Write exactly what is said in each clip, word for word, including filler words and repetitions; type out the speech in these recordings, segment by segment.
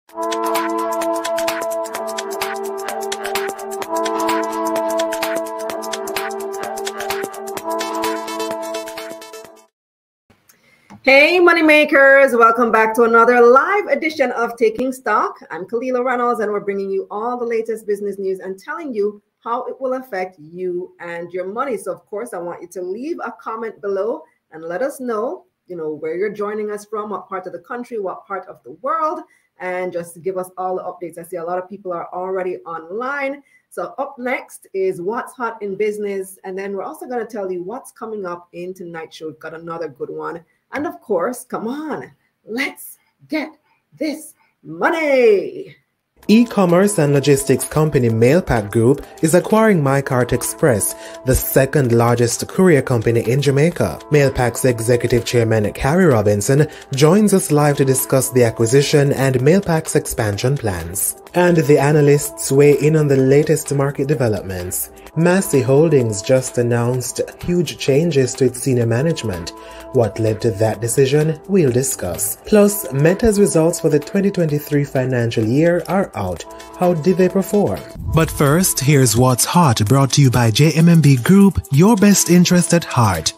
Hey Moneymakers, welcome back to another live edition of Taking Stock. I'm Kalila Reynolds and we're bringing you all the latest business news and telling you how it will affect you and your money. So of course, I want you to leave a comment below and let us know, you know, where you're joining us from, what part of the country, what part of the world, and just give us all the updates. I see a lot of people are already online. So up next is what's hot in business. And then we're also going to tell you what's coming up in tonight's show. We've got another good one. And of course, come on, let's get this money. E-commerce and logistics company Mailpack Group is acquiring MyCart Express, the second largest courier company in Jamaica. Mailpack's executive chairman Carrie Robinson joins us live to discuss the acquisition and Mailpack's expansion plans. And the analysts weigh in on the latest market developments. Massey Holdings just announced huge changes to its senior management. What led to that decision, we'll discuss. Plus, Meta's results for the twenty twenty-three financial year are out. How did they perform? But first, here's what's hot, brought to you by J M M B Group, your best interest at heart.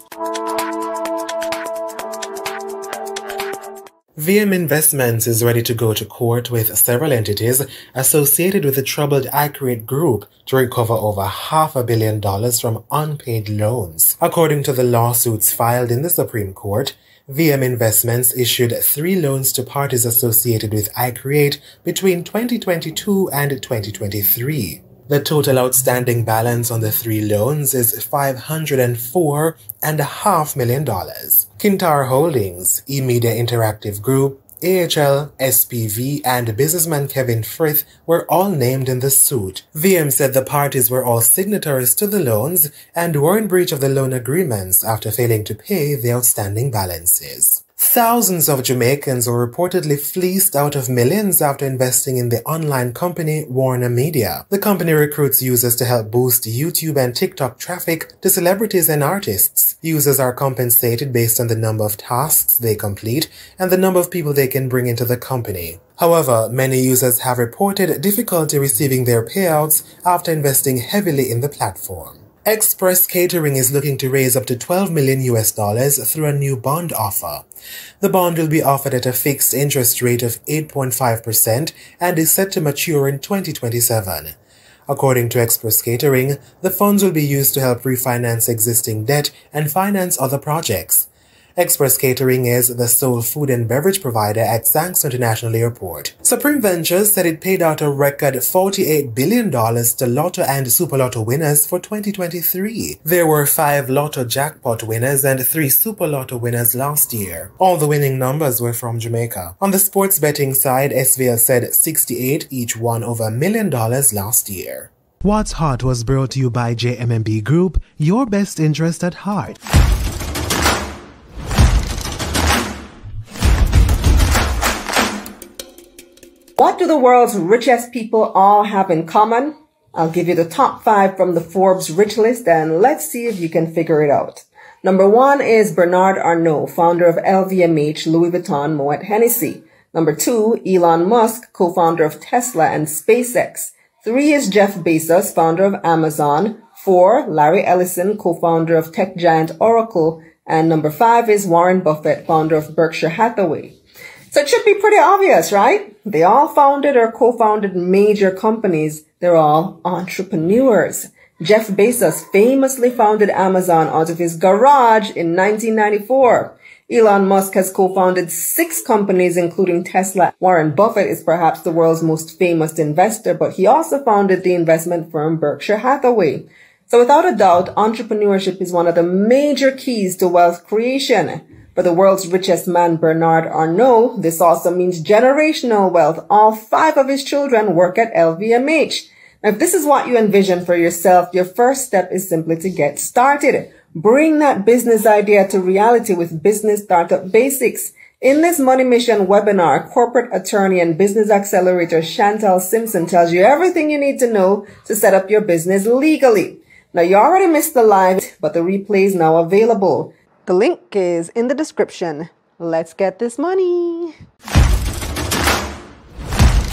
V M Investments is ready to go to court with several entities associated with the troubled iCreate Group to recover over half a billion dollars from unpaid loans. According to the lawsuits filed in the Supreme Court, V M Investments issued three loans to parties associated with iCreate between twenty twenty-two and twenty twenty-three. The total outstanding balance on the three loans is five hundred four and a half million dollars. Kintar Holdings, eMedia Interactive Group, A H L, S P V, and businessman Kevin Frith were all named in the suit. V M said the parties were all signatories to the loans and were in breach of the loan agreements after failing to pay the outstanding balances. Thousands of Jamaicans were reportedly fleeced out of millions after investing in the online company Warner Media. The company recruits users to help boost YouTube and TikTok traffic to celebrities and artists. Users are compensated based on the number of tasks they complete and the number of people they can bring into the company. However, many users have reported difficulty receiving their payouts after investing heavily in the platform. Express Catering is looking to raise up to twelve million U S dollars through a new bond offer. The bond will be offered at a fixed interest rate of eight point five percent and is set to mature in twenty twenty-seven. According to Express Catering, the funds will be used to help refinance existing debt and finance other projects. Express Catering is the sole food and beverage provider at Zanks International Airport. Supreme Ventures said it paid out a record forty-eight billion dollars to Lotto and Super Lotto winners for twenty twenty-three. There were five Lotto jackpot winners and three Super Lotto winners last year. All the winning numbers were from Jamaica. On the sports betting side, S V L said sixty-eight each won over a million dollars last year. What's Hot was brought to you by J M M B Group, your best interest at heart. What do the world's richest people all have in common? I'll give you the top five from the Forbes Rich List and let's see if you can figure it out. Number one is Bernard Arnault, founder of L V M H, Louis Vuitton, Moet Hennessy. Number two, Elon Musk, co-founder of Tesla and SpaceX. Three is Jeff Bezos, founder of Amazon. Four, Larry Ellison, co-founder of tech giant Oracle. And number five is Warren Buffett, founder of Berkshire Hathaway. So it should be pretty obvious, right? They all founded or co-founded major companies. They're all entrepreneurs. Jeff Bezos famously founded Amazon out of his garage in nineteen ninety-four. Elon Musk has co-founded six companies, including Tesla. Warren Buffett is perhaps the world's most famous investor, but he also founded the investment firm Berkshire Hathaway. So without a doubt, entrepreneurship is one of the major keys to wealth creation. For the world's richest man, Bernard Arnault, this also means generational wealth. All five of his children work at L V M H. Now, if this is what you envision for yourself, your first step is simply to get started. Bring that business idea to reality with Business Startup Basics. In this Money Mission webinar, corporate attorney and business accelerator Chantal Simpson tells you everything you need to know to set up your business legally. Now, you already missed the live, but the replay is now available. The link is in the description. Let's get this money.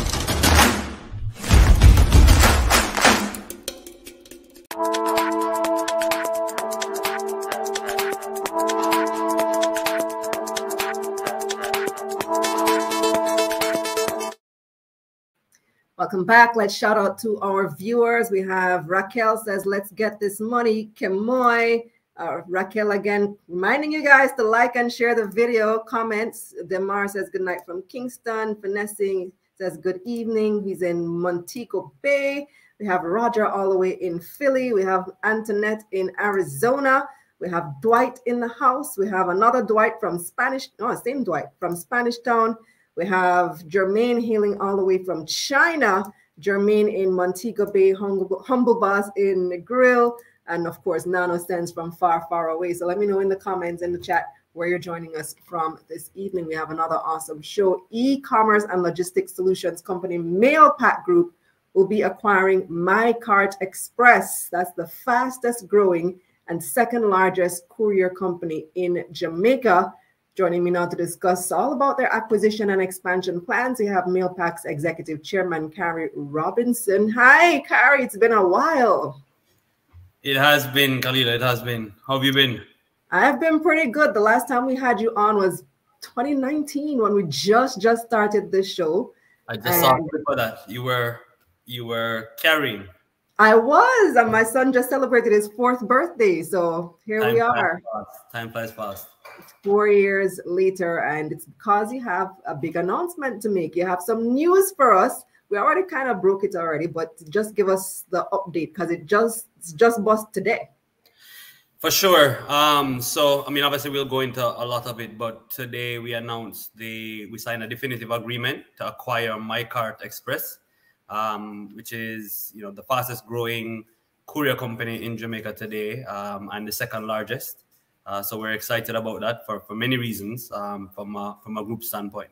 Welcome back. Let's shout out to our viewers. We have Raquel says, let's get this money. Kemoy, uh, Raquel again, reminding you guys to like and share the video. Comments. Demar says, good night from Kingston. Finessing says, good evening. He's in Montego Bay. We have Roger all the way in Philly. We have Antoinette in Arizona. We have Dwight in the house. We have another Dwight from Spanish, no, same Dwight from Spanish Town. We have Jermaine hailing all the way from China. Jermaine in Montego Bay, Humble, Humble Boss in the Grill. And of course, Nano sends from far, far away. So let me know in the comments, in the chat, where you're joining us from this evening. We have another awesome show. E-commerce and logistics solutions company Mailpack Group will be acquiring MyCart Express. That's the fastest growing and second largest courier company in Jamaica. Joining me now to discuss all about their acquisition and expansion plans, we have Mailpack's Executive Chairman, Carrie Robinson. Hi, Carrie, it's been a while. It has been, Khalila, it has been. How have you been? I've been pretty good. The last time we had you on was twenty nineteen when we just, just started this show. I just saw before that. You were, you were carrying. I was, and my son just celebrated his fourth birthday. So here Time we are. Fast. Time flies fast. Four years later, and it's because you have a big announcement to make. You have some news for us. We already kind of broke it already, but just give us the update because it just it's just bust today. For sure. Um, so I mean, obviously we'll go into a lot of it, but today we announced the we signed a definitive agreement to acquire MyCart Express, um, which is you know the fastest growing courier company in Jamaica today, um, and the second largest. Uh, so we're excited about that for, for many reasons um, from, a, from a group standpoint.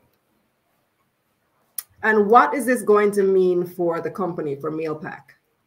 And what is this going to mean for the company, for Mailpack?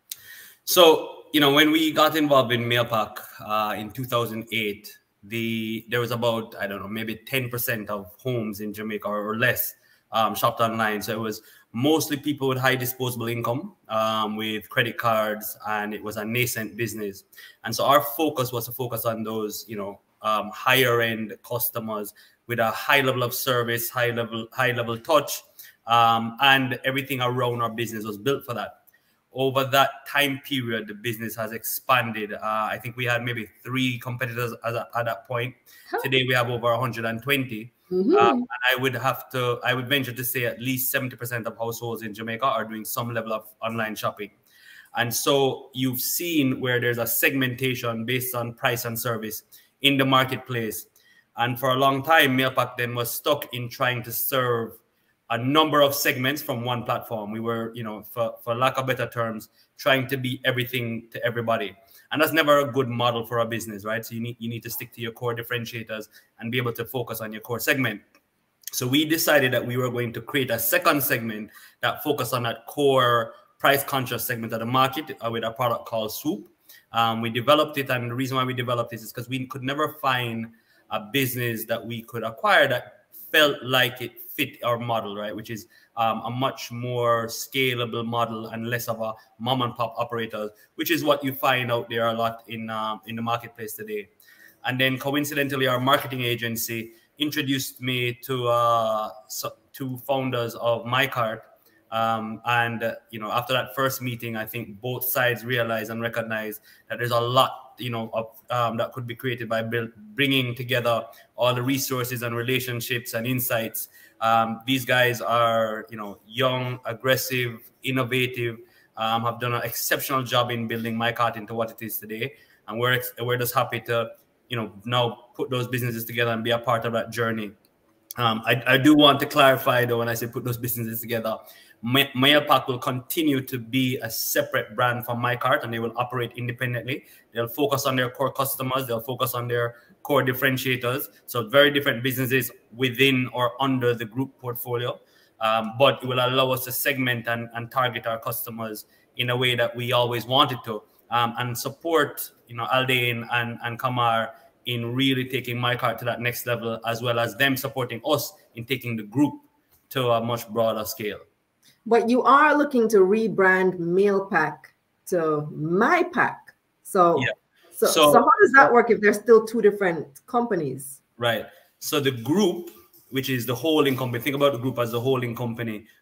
So, you know, when we got involved in Mailpack uh, in two thousand eight, the there was about, I don't know, maybe ten percent of homes in Jamaica or, or less um, shopped online. So it was mostly people with high disposable income um, with credit cards, and it was a nascent business. And so our focus was to focus on those, you know, um, higher end customers with a high level of service, high level, high level touch, um, and everything around our business was built for that. Over that time period, the business has expanded. Uh, I think we had maybe three competitors at, at that point. Huh. Today we have over one hundred twenty. Mm-hmm. um, and I would have to, I would venture to say at least seventy percent of households in Jamaica are doing some level of online shopping. And so you've seen where there's a segmentation based on price and service in the marketplace. And for a long time, Mailpack then was stuck in trying to serve a number of segments from one platform. We were, you know, for, for lack of better terms, trying to be everything to everybody. And that's never a good model for a business, right? So you need, you need to stick to your core differentiators and be able to focus on your core segment. So we decided that we were going to create a second segment that focused on that core price conscious segment of the market uh, with a product called Swoop. Um, we developed it, and the reason why we developed it is because we could never find a business that we could acquire that felt like it fit our model, right? Which is um, a much more scalable model and less of a mom and pop operator, which is what you find out there a lot in um, in the marketplace today. And then coincidentally, our marketing agency introduced me to uh, so, two founders of MyCart. Um, and, uh, you know, after that first meeting, I think both sides realized and recognized that there's a lot, you know, of, um, that could be created by build, bringing together all the resources and relationships and insights. Um, these guys are, you know, young, aggressive, innovative, um, have done an exceptional job in building MyCart into what it is today. And we're, we're just happy to, you know, now put those businesses together and be a part of that journey. Um, I, I do want to clarify, though, when I say put those businesses together, Mailpack will continue to be a separate brand from MyCart, and they will operate independently. They'll focus on their core customers. They'll focus on their core differentiators. So very different businesses within or under the group portfolio. Um, but it will allow us to segment and, and target our customers in a way that we always wanted to, um, and support, you know, Aldain and, and Kamar in really taking MyCart to that next level, as well as them supporting us in taking the group to a much broader scale. But you are looking to rebrand Mailpack to MyPack. So, yeah. so, so, so how does that work if there's still two different companies? Right. So the group, which is the holding company, think about the group as the holding company,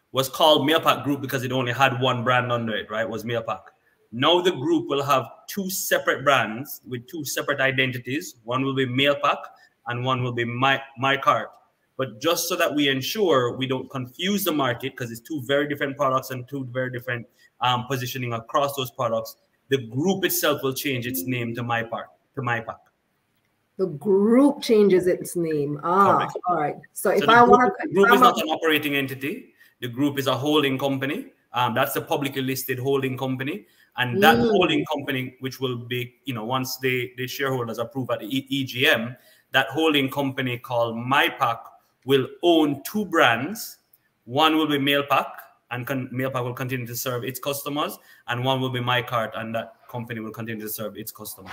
was called Mailpack Group because it only had one brand under it, right? It was Mailpack. Now the group will have two separate brands with two separate identities. One will be Mailpack and one will be My, MyCart. But just so that we ensure we don't confuse the market, because it's two very different products and two very different um, positioning across those products, the group itself will change its name to MyPart, to MyPack. The group changes its name. Ah, Correct. All right. So if so I group, want to... The group is not an operating entity. The group is a holding company. Um, that's a publicly listed holding company. And that mm. holding company, which will be, you know, once the, the shareholders approve at the E G M, that holding company called MyPack will own two brands. One will be Mailpack, and Mailpack will continue to serve its customers. And one will be MyCart, and that company will continue to serve its customers.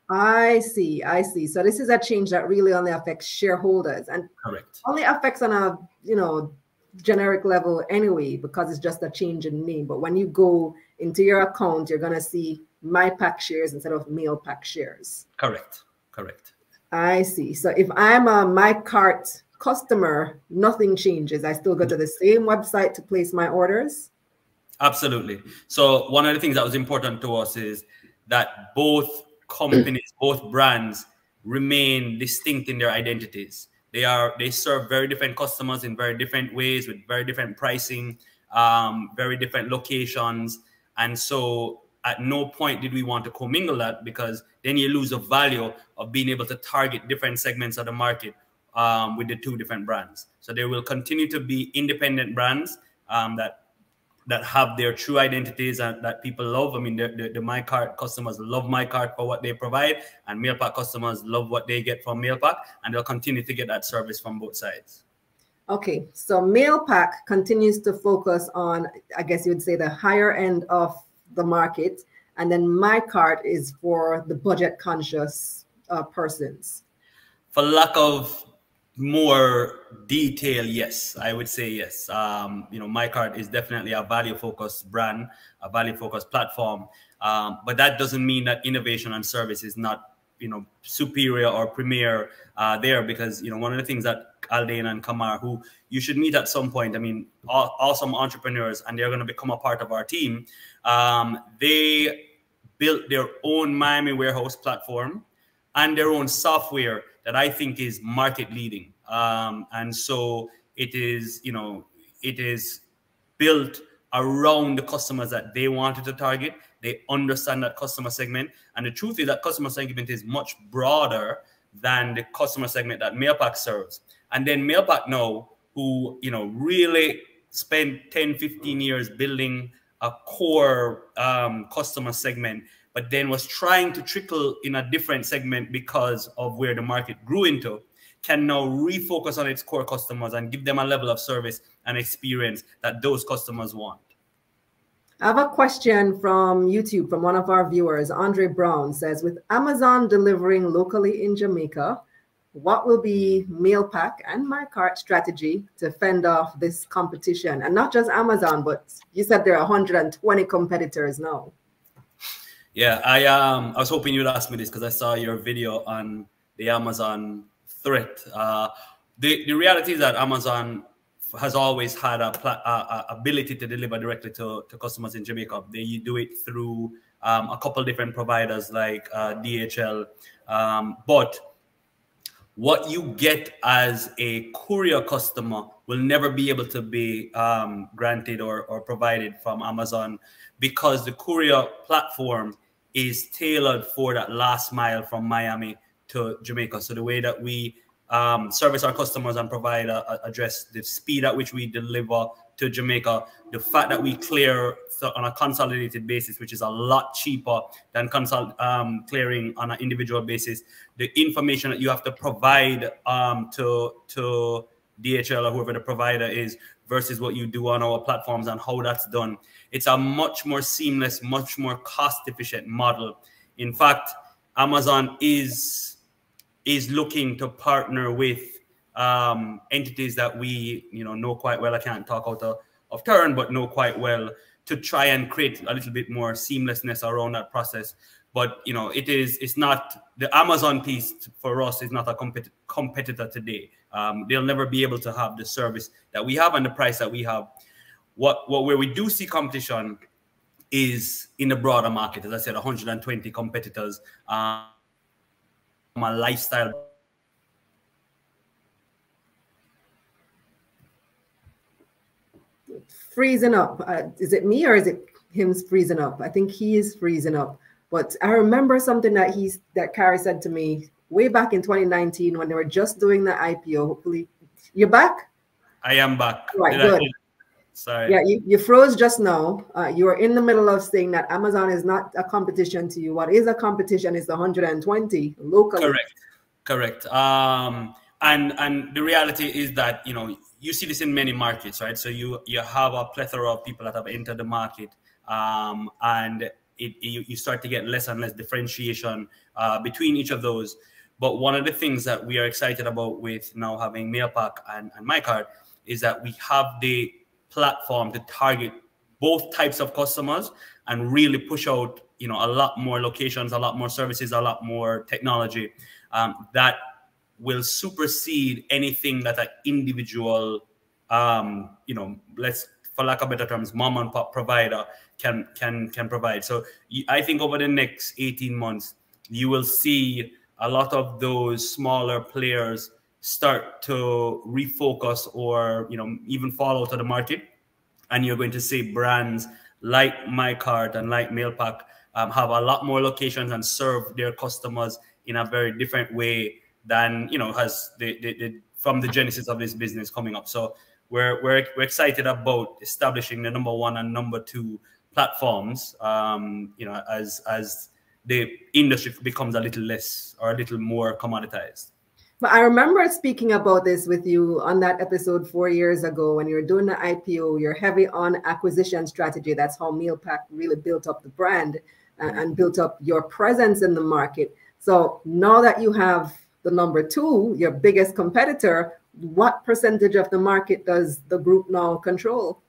I see. I see. So this is a change that really only affects shareholders, and correct. Only affects on a, you know, generic level anyway, because it's just a change in name. But when you go into your account, you're going to see MyPack shares instead of Mailpack shares. Correct. Correct. I see. So if I'm a MyCart customer, nothing changes. I still go to the same website to place my orders? Absolutely. So one of the things that was important to us is that both companies, both brands remain distinct in their identities. They are they serve very different customers in very different ways with very different pricing, um, very different locations. And so at no point did we want to commingle that, because then you lose the value of being able to target different segments of the market um, with the two different brands. So there will continue to be independent brands um, that that have their true identities and that people love. I mean, the, the, the MyCart customers love MyCart for what they provide, and Mailpack customers love what they get from Mailpack, and they'll continue to get that service from both sides. Okay, so Mailpack continues to focus on, I guess you would say, the higher end of the market, and then MyCart is for the budget-conscious uh, persons. For lack of more detail, yes, I would say yes. Um, you know, MyCart is definitely a value-focused brand, a value-focused platform, um, but that doesn't mean that innovation and service is not, you know, superior or premier uh, there, because, you know, one of the things that Aldain and Kamar, who you should meet at some point, I mean, all, awesome entrepreneurs, and they're going to become a part of our team. Um, they built their own Miami warehouse platform and their own software that I think is market leading. Um, and so it is, you know, it is built around the customers that they wanted to target. They understand that customer segment. And the truth is that customer segment is much broader than the customer segment that Mailpack serves. And then Mailpack now, who, you know, really spent ten, fifteen years building a core um, customer segment, but then was trying to trickle in a different segment because of where the market grew into, can now refocus on its core customers and give them a level of service and experience that those customers want. I have a question from YouTube from one of our viewers. Andre Brown says, with Amazon delivering locally in Jamaica, what will be Mailpack and MyCart strategy to fend off this competition? And not just Amazon, but you said there are one hundred twenty competitors now. Yeah, I um I was hoping you'd ask me this because I saw your video on the Amazon threat. Uh, the the reality is that Amazon has always had a, a, a ability to deliver directly to, to customers in Jamaica. They do it through um, a couple different providers like uh, D H L, um, but what you get as a courier customer will never be able to be um, granted or, or provided from Amazon, because the courier platform is tailored for that last mile from Miami to Jamaica. So the way that we um, service our customers and provide a, a address, the speed at which we deliver to Jamaica, the fact that we clear on a consolidated basis, which is a lot cheaper than consult, um, clearing on an individual basis, the information that you have to provide um, to, to D H L or whoever the provider is versus what you do on our platforms and how that's done. It's a much more seamless, much more cost-efficient model. In fact, Amazon is, is looking to partner with um, entities that we you know, know quite well. I can't talk out of, of turn, but know quite well, to try and create a little bit more seamlessness around that process. But, you know, it is, it's not, the Amazon piece for us is not a compet competitor today. Um, they'll never be able to have the service that we have and the price that we have. what, what where we do see competition is in the broader market. As I said, one hundred twenty competitors, um, a lifestyle. Freezing up. Uh, is it me or is it him freezing up? I think he is freezing up. But I remember something that he's that Carrie said to me way back in twenty nineteen when they were just doing the I P O. Hopefully, you're back. I am back. Right, Did good. I, sorry. Yeah, you, you froze just now. Uh, you were in the middle of saying that Amazon is not a competition to you. What is a competition is the one hundred twenty locally. Correct. Correct. Um, and and the reality is that, you know, you see this in many markets, right? So you you have a plethora of people that have entered the market, um, and it, you, you start to get less and less differentiation uh, between each of those. But one of the things that we are excited about with now having Mailpack and, and MyCart is that we have the platform to target both types of customers and really push out, you know, a lot more locations, a lot more services, a lot more technology um, that will supersede anything that an individual, um, you know, let's, for lack of better terms, mom and pop provider can can can provide. So I think over the next eighteen months, you will see a lot of those smaller players start to refocus or, you know, even fall out of the market. And you're going to see brands like MyCart and like Mailpack um, have a lot more locations and serve their customers in a very different way than, you know, has the, the, the from the genesis of this business coming up. So we're, we're, we're excited about establishing the number one and number two platforms, um, you know, as, as the industry becomes a little less or a little more commoditized. But I remember speaking about this with you on that episode four years ago when you were doing the I P O. You're heavy on acquisition strategy. That's how Mailpack really built up the brand and, and built up your presence in the market. So now that you have the number two, your biggest competitor, what percentage of the market does the group now control?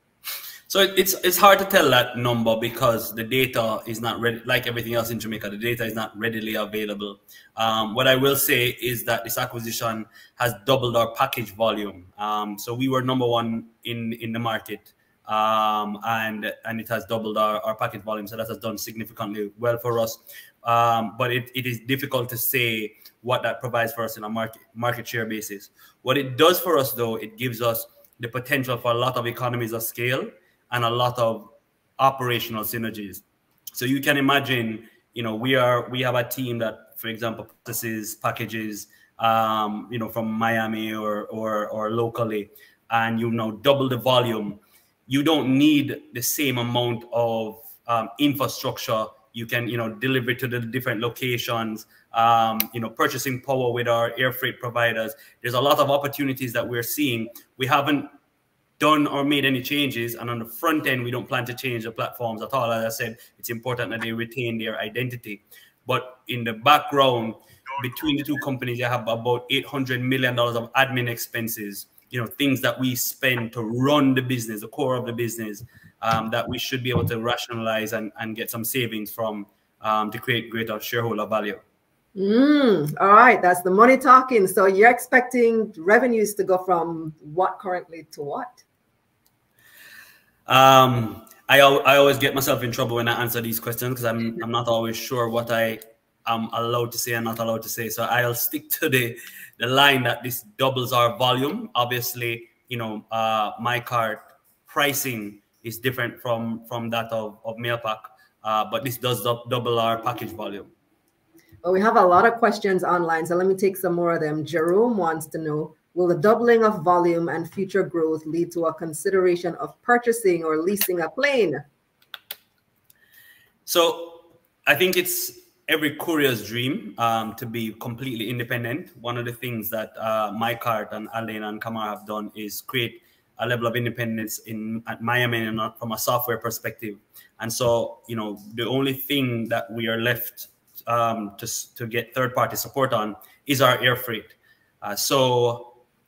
So it's it's hard to tell that number because the data is not ready, like everything else in Jamaica, the data is not readily available. Um, what I will say is that this acquisition has doubled our package volume. Um, so we were number one in, in the market, um, and, and it has doubled our, our package volume. So that has done significantly well for us. Um, but it, it is difficult to say what that provides for us in a market, market share basis. What it does for us, though, it gives us the potential for a lot of economies of scale and a lot of operational synergies. So you can imagine, you know, we are we have a team that, for example, processes packages, um, you know, from Miami or or or locally, and you know, double the volume. You don't need the same amount of um, infrastructure. You can, you know, deliver to the different locations. Um, you know, purchasing power with our air freight providers. There's a lot of opportunities that we're seeing. We haven't done or made any changes, and on the front end we don't plan to change the platforms at all. As I said, it's important that they retain their identity, but in the background between the two companies you have about eight hundred million dollars of admin expenses, you know, things that we spend to run the business, the core of the business, um, that we should be able to rationalize and, and get some savings from um, to create greater shareholder value. Mm, all right, that's the money talking. So you're expecting revenues to go from what currently to what? Um, I, I always get myself in trouble when I answer these questions because I'm, I'm not always sure what I am allowed to say and not allowed to say. So I'll stick to the, the line that this doubles our volume. Obviously, you know, uh, MyCart pricing is different from, from that of, of Mailpack, uh, but this does double our package volume. Well, we have a lot of questions online, so let me take some more of them. Jerome wants to know, will the doubling of volume and future growth lead to a consideration of purchasing or leasing a plane? So I think it's every courier's dream um, to be completely independent. One of the things that uh, MyCart and Alden and Kamar have done is create a level of independence in at Miami and from a software perspective. And so, you know, the only thing that we are left um, to, to get third-party support on is our air freight. Uh, so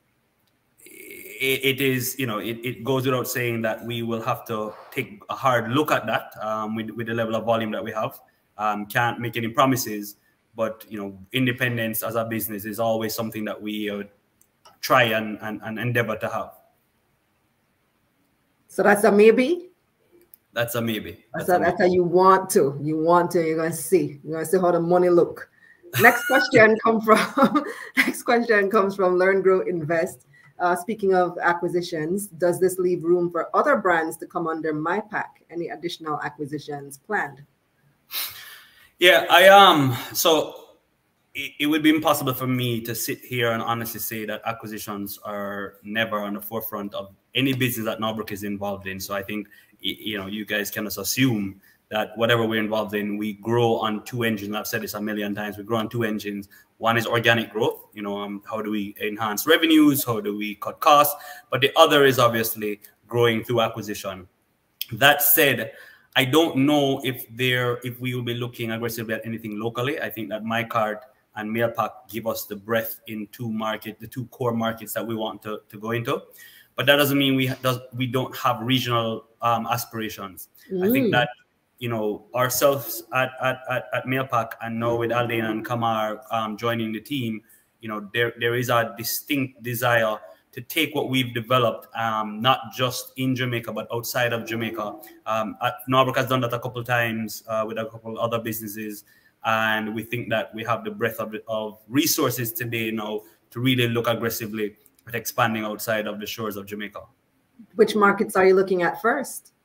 it is, you know, it, it goes without saying that we will have to take a hard look at that um, with, with the level of volume that we have. Um, can't make any promises, but, you know, independence as a business is always something that we uh, try and, and, and endeavor to have. So that's a maybe? That's a maybe. That's, that's a, a that's maybe. how you want to. You want to, you're going to see. You're going to see how the money look. Next question comes from, next question comes from Learn, Grow, Invest. Uh, speaking of acquisitions, does this leave room for other brands to come under MyPac? Any additional acquisitions planned? Yeah, I um. So it, it would be impossible for me to sit here and honestly say that acquisitions are never on the forefront of any business that Norbrook is involved in. So I think you know you guys can just assume that whatever we're involved in, we grow on two engines. I've said this a million times. We grow on two engines. One is organic growth. You know, um, how do we enhance revenues? How do we cut costs? But the other is obviously growing through acquisition. That said, I don't know if there if we will be looking aggressively at anything locally. I think that MyCart and Mailpac give us the breadth in two market, the two core markets that we want to, to go into. But that doesn't mean we does we don't have regional um, aspirations. Mm. I think that you know ourselves at at at, at Mailpac and now with Aldana and Kamar um, joining the team, you know there there is a distinct desire to take what we've developed, um, not just in Jamaica, but outside of Jamaica. Um, Norbrook has done that a couple of times uh, with a couple other businesses. And we think that we have the breadth of, of resources today now to really look aggressively at expanding outside of the shores of Jamaica. Which markets are you looking at first?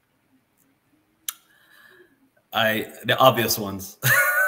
I the obvious ones.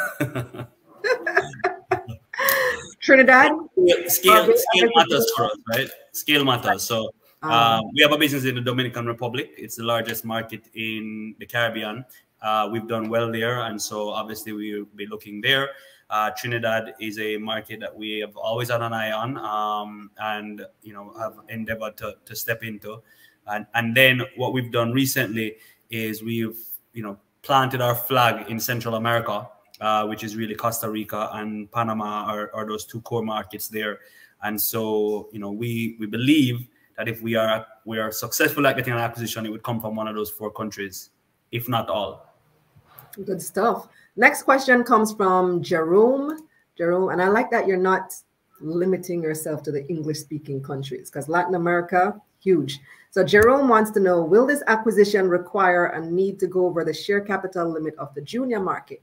Trinidad? Scale, scale, scale matters for us, right? Scale matters. So um, we have a business in the Dominican Republic. It's the largest market in the Caribbean. Uh, we've done well there, and so obviously we will be looking there. Uh, Trinidad is a market that we have always had an eye on, um, and you know have endeavored to, to step into. And and then what we've done recently is we've you know planted our flag in Central America. Uh, which is really Costa Rica and Panama are, are those two core markets there. And so, you know, we we believe that if we are we are successful at getting an acquisition, it would come from one of those four countries, if not all. Good stuff. Next question comes from Jerome. Jerome, and I like that you're not limiting yourself to the English-speaking countries because Latin America, huge. So Jerome wants to know, will this acquisition require a need to go over the share capital limit of the junior market?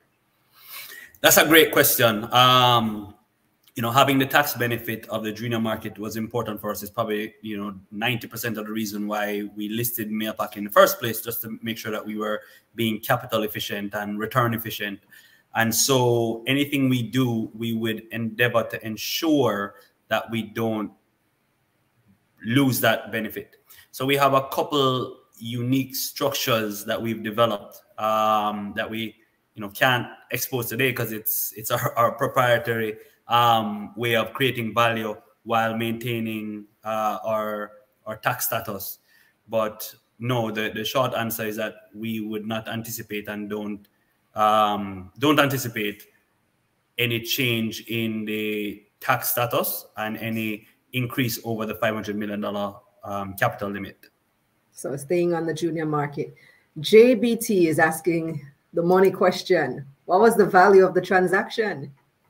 That's a great question. Um, you know, having the tax benefit of the junior market was important for us. It's probably, you know, ninety percent of the reason why we listed Mailpac in the first place, just to make sure that we were being capital efficient and return efficient. And so anything we do, we would endeavor to ensure that we don't lose that benefit. So we have a couple unique structures that we've developed um, that we you know, can't expose today because it's it's our, our proprietary um, way of creating value while maintaining uh, our our tax status. But no, the, the short answer is that we would not anticipate and don't um, don't anticipate any change in the tax status and any increase over the five hundred million dollars um, capital limit. So staying on the junior market, J B T is asking the money question. What was the value of the transaction?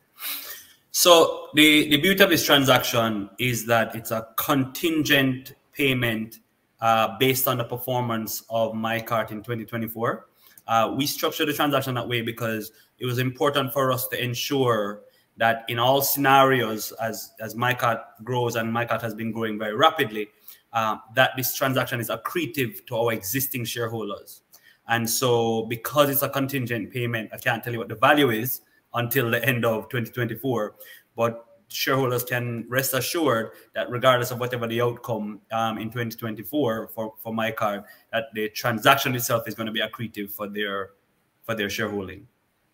So the, the beauty of this transaction is that it's a contingent payment uh, based on the performance of MyCart in twenty twenty-four. Uh, we structured the transaction that way because it was important for us to ensure that in all scenarios, as, as MyCart grows, and MyCart has been growing very rapidly, uh, that this transaction is accretive to our existing shareholders. And so because it's a contingent payment, I can't tell you what the value is until the end of twenty twenty-four. But shareholders can rest assured that regardless of whatever the outcome um, in twenty twenty-four for, for MyCart, that the transaction itself is going to be accretive for their, for their shareholding.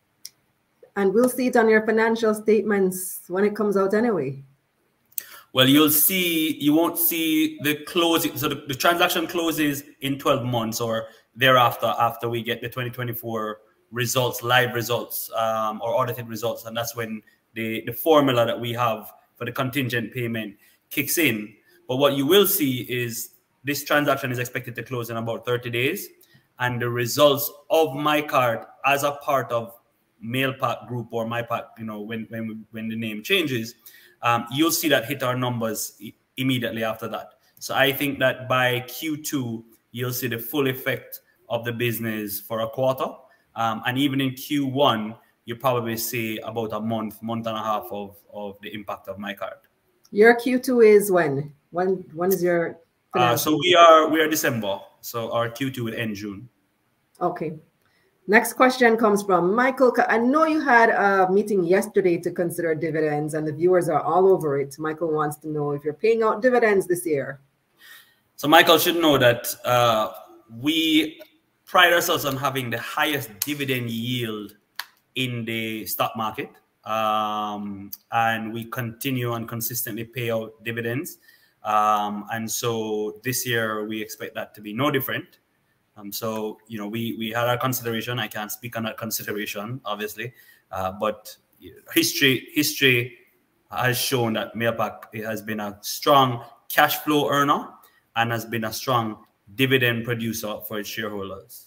And we'll see it on your financial statements when it comes out anyway. Well, you'll see, you won't see the closing. So the, the transaction closes in twelve months or thereafter, after we get the twenty twenty-four results, live results um, or audited results. And that's when the, the formula that we have for the contingent payment kicks in. But what you will see is this transaction is expected to close in about thirty days. And the results of MyCart as a part of Mailpac Group or MyPac, you know, when, when, we, when the name changes, um, you'll see that hit our numbers immediately after that. So I think that by Q two, you'll see the full effect of the business for a quarter. Um, and even in Q one, you probably see about a month, month and a half of, of the impact of MyCard. Your Q two is when? When when is your uh, so we are we are December. So our Q two will end June. Okay. Next question comes from Michael. I know you had a meeting yesterday to consider dividends, and the viewers are all over it. Michael wants to know if you're paying out dividends this year. So Michael should know that uh, we pride ourselves on having the highest dividend yield in the stock market. Um, and we continue and consistently pay out dividends. Um, and so this year we expect that to be no different. Um, so, you know, we, we had our consideration. I can't speak on that consideration, obviously, uh, but history history has shown that Mailpac has been a strong cash flow earner and has been a strong dividend producer for its shareholders.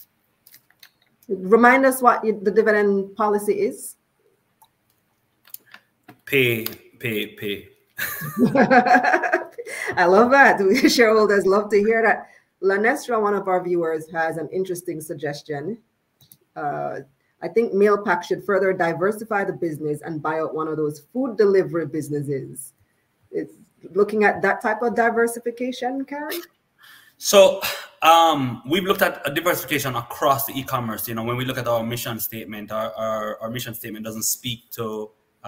Remind us what the dividend policy is. Pay, pay, pay. I love that. Shareholders love to hear that. Lanestra, one of our viewers, has an interesting suggestion. Uh, I think Mailpac should further diversify the business and buy out one of those food delivery businesses. It's looking at that type of diversification, Carrie? So um, we've looked at a diversification across the e-commerce. You know, when we look at our mission statement, our, our, our mission statement doesn't speak to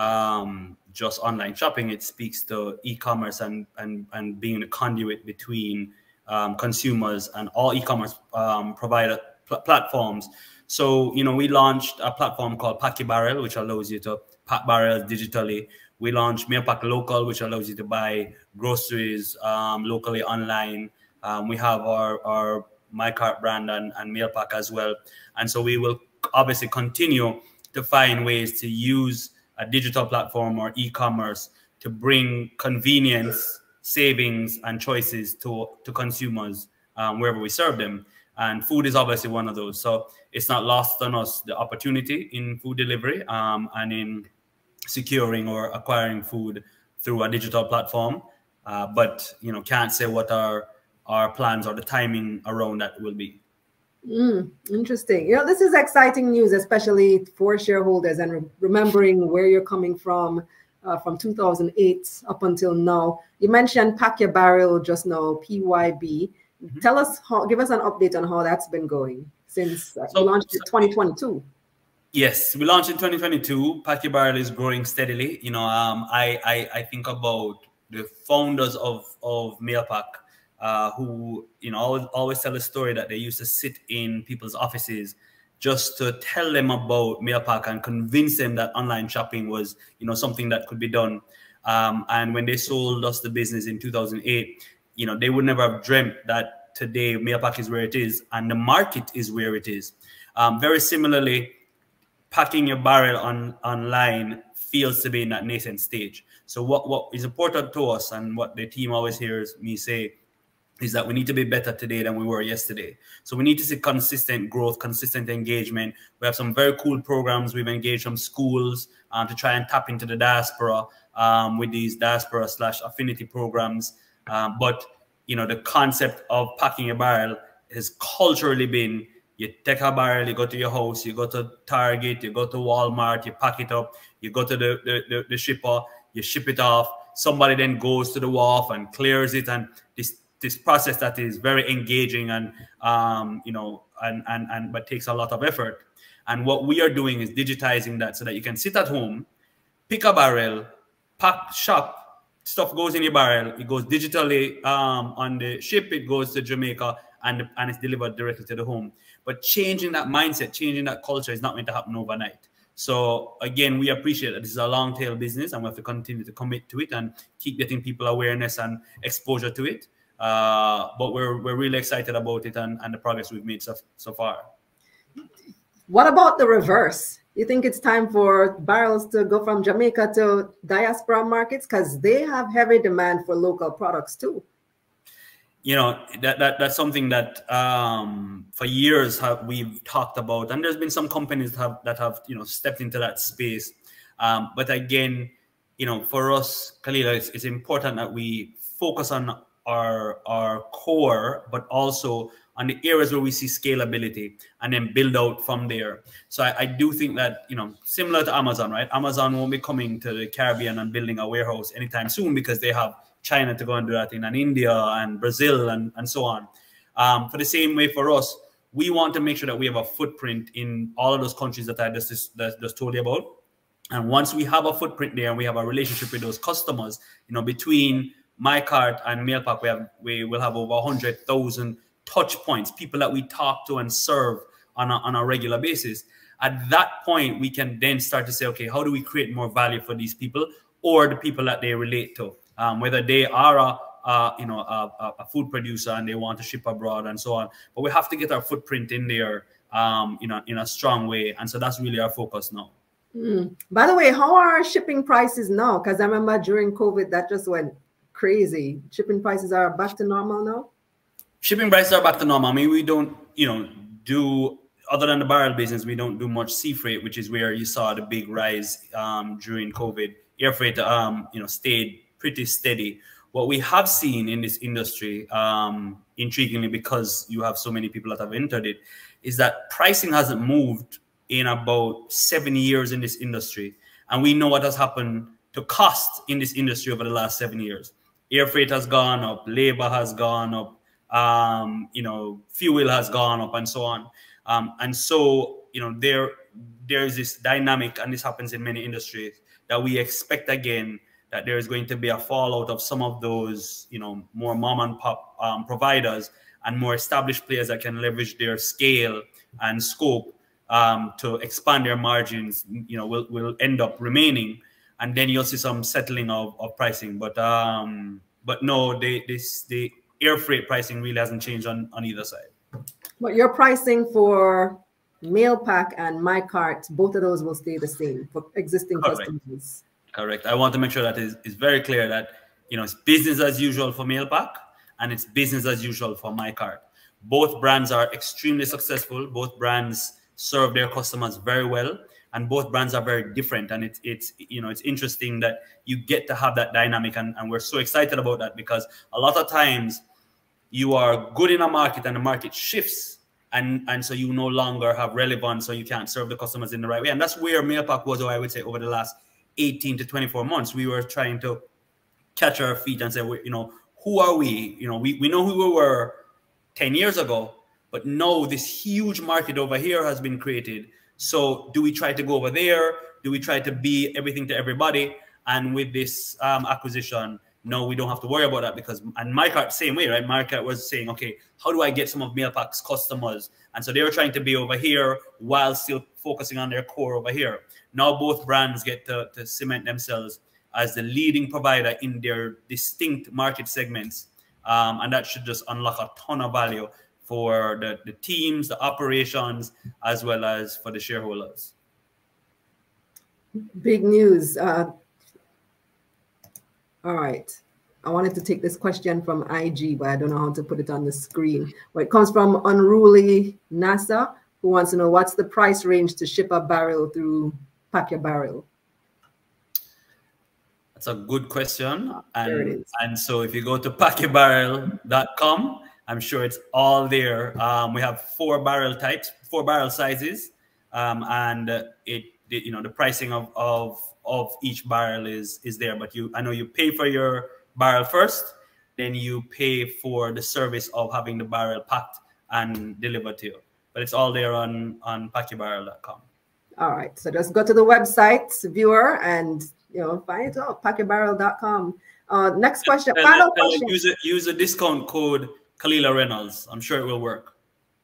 um, just online shopping. It speaks to e-commerce and, and, and being a conduit between Um, consumers and all e-commerce um, provider pl platforms. So, you know, we launched a platform called Pack Your Barrel, which allows you to pack barrels digitally. We launched Mailpac Local, which allows you to buy groceries um, locally online. Um, we have our, our MyCart brand and, and Mailpac as well. And so we will obviously continue to find ways to use a digital platform or e-commerce to bring convenience, savings and choices to, to consumers um, wherever we serve them. And food is obviously one of those. So it's not lost on us the opportunity in food delivery um, and in securing or acquiring food through a digital platform. Uh, but, you know, can't say what our, our plans or the timing around that will be. Mm, interesting. You know, this is exciting news, especially for shareholders and re remembering where you're coming from. Uh, from two thousand eight up until now. You mentioned Pack Your Barrel just now, P Y B. Mm-hmm. Tell us, how, give us an update on how that's been going since uh, so, we launched in twenty twenty-two. Yes, we launched in twenty twenty-two. Pack Your Barrel is growing steadily. You know, um, I, I, I think about the founders of, of Mailpac uh, who, you know, always, always tell a story that they used to sit in people's offices just to tell them about Mailpac and convince them that online shopping was, you know, something that could be done. Um, and when they sold us the business in two thousand eight, you know, they would never have dreamt that today Mailpac is where it is and the market is where it is. Um, very similarly, packing your barrel on online feels to be in that nascent stage. So what, what is important to us and what the team always hears me say is that we need to be better today than we were yesterday. So we need to see consistent growth, consistent engagement. We have some very cool programs. We've engaged some schools um, to try and tap into the diaspora um, with these diaspora slash affinity programs. Um, but, you know, the concept of packing a barrel has culturally been, you take a barrel, you go to your house, you go to Target, you go to Walmart, you pack it up, you go to the, the, the, the shipper, you ship it off. Somebody then goes to the wharf and clears it. And this this process that is very engaging and, um, you know, and, and, and, but takes a lot of effort. And what we are doing is digitizing that so that you can sit at home, pick a barrel, pack, shop, stuff goes in your barrel, it goes digitally um, on the ship, it goes to Jamaica, and, and it's delivered directly to the home. But changing that mindset, changing that culture is not going to happen overnight. So again, we appreciate that this is a long tail business and we have to continue to commit to it and keep getting people awareness and exposure to it. Uh, but we're, we're really excited about it and, and the progress we've made so, so far. What about the reverse? You think it's time for barrels to go from Jamaica to diaspora markets? Because they have heavy demand for local products too. You know, that, that that's something that um, for years have, we've talked about. And there's been some companies that have, that have, you know, stepped into that space. Um, but again, you know, for us, Khalila, it's, it's important that we focus on our our core, but also on the areas where we see scalability, and then build out from there. So I, I do think that, you know, similar to Amazon, right? Amazon won't be coming to the Caribbean and building a warehouse anytime soon because they have China to go and do that in, and India and Brazil and, and so on. Um, for the same way for us, we want to make sure that we have a footprint in all of those countries that I just, just, just told you about. And once we have a footprint there and we have a relationship with those customers, you know, between MyCart and Mailpack, we have we will have over one hundred thousand touch points, people that we talk to and serve on a, on a regular basis. At that point, we can then start to say, okay, how do we create more value for these people or the people that they relate to, um, whether they are a, a you know a, a food producer and they want to ship abroad and so on. But we have to get our footprint in there, um, you know, in a strong way, and so that's really our focus now. Mm. By the way, how are our shipping prices now? Because I remember during COVID that just went crazy. Shipping prices are back to normal now? Shipping prices are back to normal. I mean, we don't, you know, do, other than the barrel business, we don't do much sea freight, which is where you saw the big rise um, during COVID. Air freight, um, you know, stayed pretty steady. What we have seen in this industry, um, intriguingly, because you have so many people that have entered it, is that pricing hasn't moved in about seven years in this industry. And we know what has happened to cost in this industry over the last seven years. Air freight has gone up, labor has gone up, um, you know, fuel has gone up, and so on. Um, and so, you know, there there's this dynamic, and this happens in many industries, that we expect again that there is going to be a fallout of some of those, you know, more mom and pop um, providers and more established players that can leverage their scale and scope um, to expand their margins, you know, will, will end up remaining. And then you'll see some settling of, of pricing. But um, but no, they, this, the air freight pricing really hasn't changed on, on either side. But your pricing for Mailpack and MyCart, both of those will stay the same for existing Correct. customers. Correct. I want to make sure that it's, it's very clear that, you know, it's business as usual for Mailpack and it's business as usual for MyCart. Both brands are extremely successful. Both brands serve their customers very well, and both brands are very different. And it's, it's you know, it's interesting that you get to have that dynamic, and, and we're so excited about that, because a lot of times you are good in a market and the market shifts, and, and so you no longer have relevance, so you can't serve the customers in the right way. And that's where Mailpack was, I would say, over the last eighteen to twenty-four months. We were trying to catch our feet and say, you know, who are we? You know, we, we know who we were ten years ago, but no, this huge market over here has been created. So do we try to go over there? Do we try to be everything to everybody? And with this um, acquisition, no, we don't have to worry about that, because, and MyCart, same way, right? MyCart was saying, okay, how do I get some of Mailpack's customers? And so they were trying to be over here while still focusing on their core over here. Now both brands get to, to cement themselves as the leading provider in their distinct market segments. Um, and that should just unlock a ton of value for the, the teams, the operations, as well as for the shareholders. Big news. Uh, all right. I wanted to take this question from I G, but I don't know how to put it on the screen. But it comes from Unruly NASA, who wants to know, what's the price range to ship a barrel through Pack Your Barrel? That's a good question. Oh, and, and so if you go to pack your barrel dot com, I'm sure it's all there. Um, we have four barrel types, four barrel sizes, um, and it, it, you know, the pricing of, of of each barrel is is there. But you, I know you pay for your barrel first, then you pay for the service of having the barrel packed and delivered to you. But it's all there on on pack your barrel dot com. All right, so just go to the website, viewer, and you know, find it out, pack your barrel dot com. Uh, next question, and, final and, question. Use a, use a discount code Kalila Reynolds. I'm sure it will work.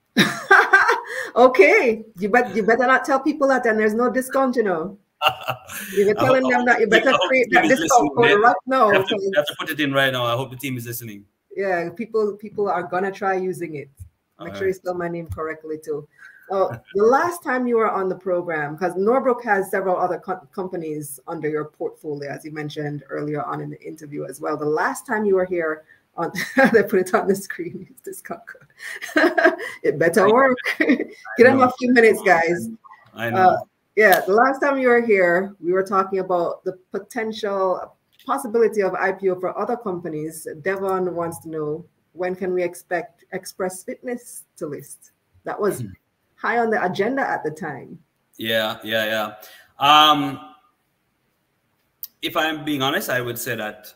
Okay, you bet. You better not tell people that, and there's no discount. You know, you're telling them that you better create that discount code right now. You have, to, you have to put it in right now. I hope the team is listening. Yeah, people people are gonna try using it. Make All sure right. you spell my name correctly too. Uh, the last time you were on the program, because Norbrook has several other co companies under your portfolio, as you mentioned earlier on in the interview as well. The last time you were here, on they put it on the screen. Use this code. It better work. Give them a few minutes, guys. I know. Uh, yeah, the last time you were here, we were talking about the potential possibility of I P O for other companies. Devon wants to know, when can we expect Express Fitness to list? That was high on the agenda at the time. Yeah, yeah, yeah. Um, if I'm being honest, I would say that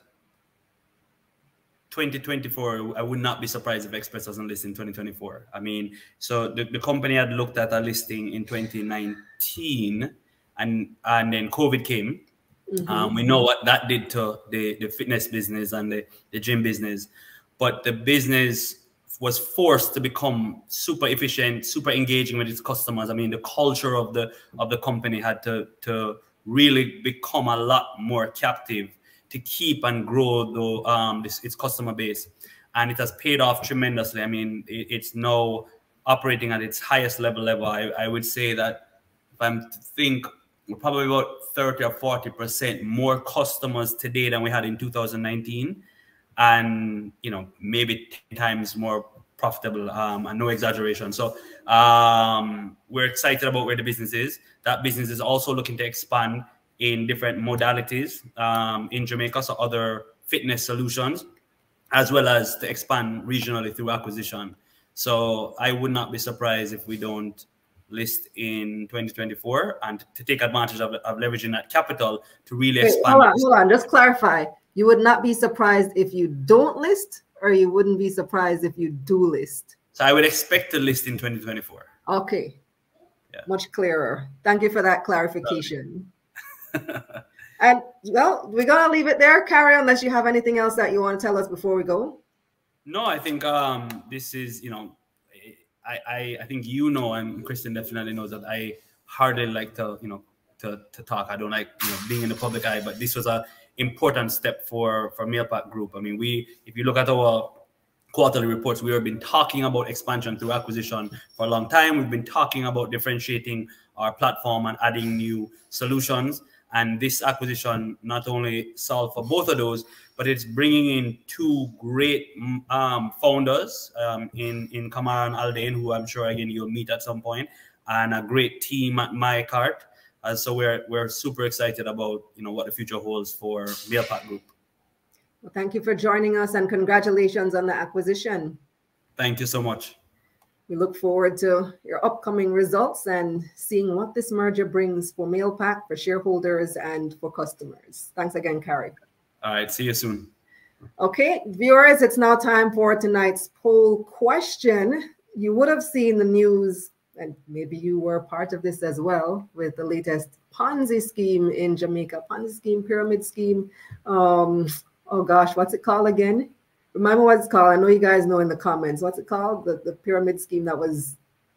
twenty twenty-four, I would not be surprised if Express doesn't list in twenty twenty-four. I mean, so the, the company had looked at a listing in twenty nineteen, and and then COVID came. Mm-hmm. Um, we know what that did to the, the fitness business and the, the gym business, but the business was forced to become super efficient, super engaging with its customers. I mean, the culture of the of the company had to to really become a lot more captive to keep and grow the, um, this, its customer base. And it has paid off tremendously. I mean, it, it's now operating at its highest level level. I, I would say that if I'm to think, we're probably about thirty or forty percent more customers today than we had in two thousand nineteen. And, you know, maybe ten times more profitable, um, and no exaggeration. So um, we're excited about where the business is. That business is also looking to expand in different modalities um, in Jamaica, so other fitness solutions, as well as to expand regionally through acquisition. So I would not be surprised if we don't list in twenty twenty-four, and to take advantage of, of leveraging that capital to really Wait, expand. Hold on, hold on, just clarify. You would not be surprised if you don't list, or you wouldn't be surprised if you do list? So I would expect to list in twenty twenty-four. Okay, yeah. Much clearer. Thank you for that clarification. And well, we're gonna leave it there, Carrie, unless you have anything else that you want to tell us before we go. No, I think um, this is, you know, I, I I think you know, and Kristen definitely knows that I hardly like to, you know, to, to talk. I don't like, you know, being in the public eye, but this was a important step for for Mailpack Group. I mean, we, if you look at our quarterly reports, we have been talking about expansion through acquisition for a long time. We've been talking about differentiating our platform and adding new solutions. And this acquisition not only solved for both of those, but it's bringing in two great um, founders um, in, in Kamara and Aldain, who I'm sure, again, you'll meet at some point, and a great team at MyCart. Uh, so we're, we're super excited about, you know, what the future holds for Mailpack Group. Well, thank you for joining us, and congratulations on the acquisition. Thank you so much. We look forward to your upcoming results and seeing what this merger brings for Mailpack, for shareholders, and for customers. Thanks again, Carrie. All right, see you soon. Okay, viewers, it's now time for tonight's poll question. You would have seen the news, and maybe you were part of this as well, with the latest Ponzi scheme in Jamaica. Ponzi scheme, pyramid scheme. Um, oh gosh, what's it called again? Remember what it's called. I know you guys know in the comments. What's it called? The, the pyramid scheme that was,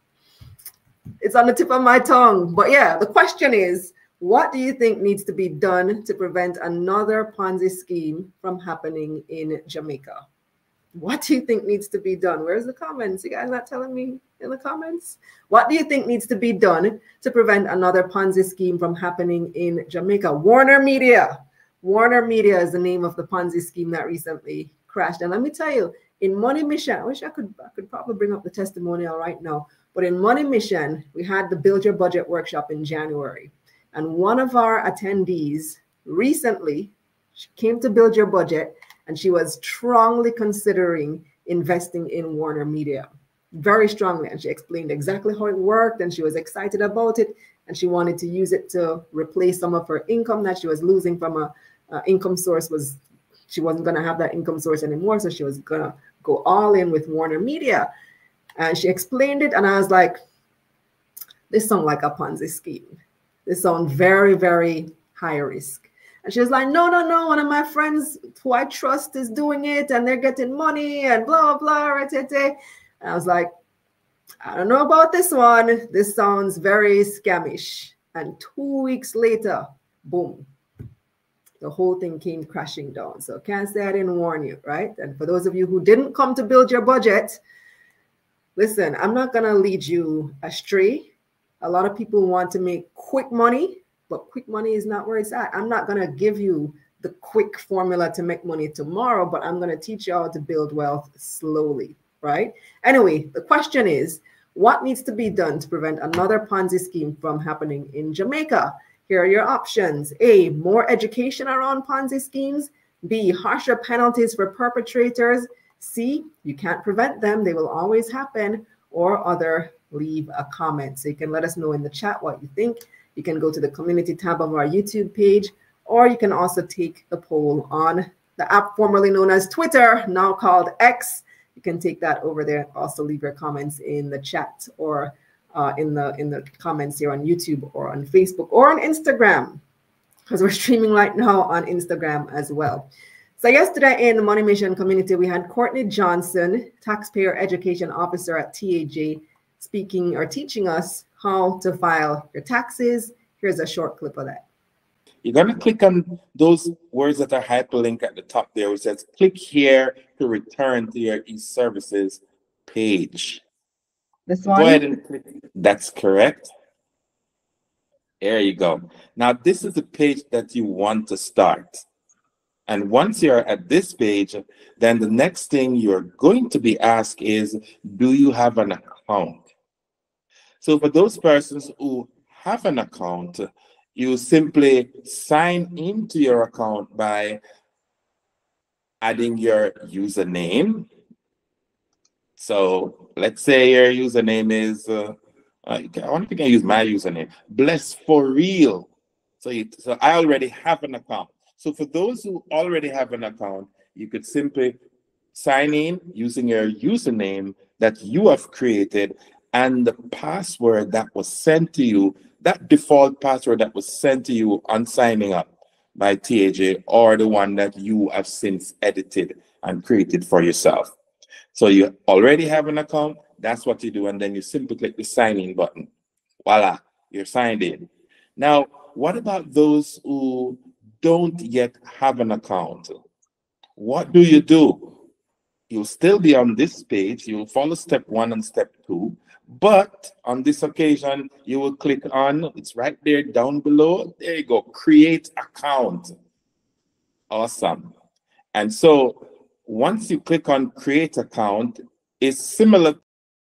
it's on the tip of my tongue. But yeah, the question is, what do you think needs to be done to prevent another Ponzi scheme from happening in Jamaica? What do you think needs to be done? Where's the comments? You guys not telling me in the comments? What do you think needs to be done to prevent another Ponzi scheme from happening in Jamaica? Warner Media. Warner Media is the name of the Ponzi scheme that recently crashed. And let me tell you, in Money Mission, I wish I could, I could probably bring up the testimonial right now, but in Money Mission, we had the Build Your Budget workshop in January. And one of our attendees recently, she came to Build Your Budget, and she was strongly considering investing in Warner Media, very strongly. And she explained exactly how it worked, and she was excited about it, and she wanted to use it to replace some of her income that she was losing from a, a income source. Was she wasn't going to have that income source anymore, so she was going to go all in with Warner Media. And she explained it, and I was like, this sounds like a Ponzi scheme. This sounds very, very high risk. And she was like, no, no, no, one of my friends who I trust is doing it, and they're getting money and blah, blah, right, right, right. And I was like, I don't know about this one. This sounds very scammish. And two weeks later, boom, the whole thing came crashing down. So can't say I didn't warn you, right? And for those of you who didn't come to Build Your Budget, listen, I'm not going to lead you astray. A lot of people want to make quick money, but quick money is not where it's at. I'm not going to give you the quick formula to make money tomorrow, but I'm going to teach you how to build wealth slowly, right? Anyway, the question is, what needs to be done to prevent another Ponzi scheme from happening in Jamaica? Here are your options. A, more education around Ponzi schemes. B, harsher penalties for perpetrators. C, you can't prevent them. They will always happen. Or other, leave a comment. So you can let us know in the chat what you think. You can go to the community tab of our YouTube page, or you can also take the poll on the app formerly known as Twitter, now called X. You can take that over there. Also leave your comments in the chat or uh, in the in the comments here on YouTube or on Facebook or on Instagram, because we're streaming right now on Instagram as well. So yesterday in the Money Mission community, we had Courtney Johnson, Taxpayer Education Officer at T A J, speaking or teaching us how to file your taxes. Here's a short clip of that. You're going to click on those words that are hyperlinked at the top there, which says click here to return to your e-services page. This one? Go ahead and click. That's correct. There you go. Now, this is the page that you want to start. And once you're at this page, then the next thing you're going to be asked is, do you have an account? So for those persons who have an account, you simply sign into your account by adding your username. So let's say your username is, uh, I want to use my username, Bless for Real. So, you, so I already have an account. So for those who already have an account, you could simply sign in using your username that you have created and the password that was sent to you, that default password that was sent to you on signing up by T A J, or the one that you have since edited and created for yourself. So you already have an account, that's what you do, and then you simply click the sign in button. Voila, you're signed in. Now, what about those who don't yet have an account? What do you do? You'll still be on this page. You'll follow step one and step two. But on this occasion, you will click on, it's right there down below. There you go, create account. Awesome. And so once you click on create account, it's similar.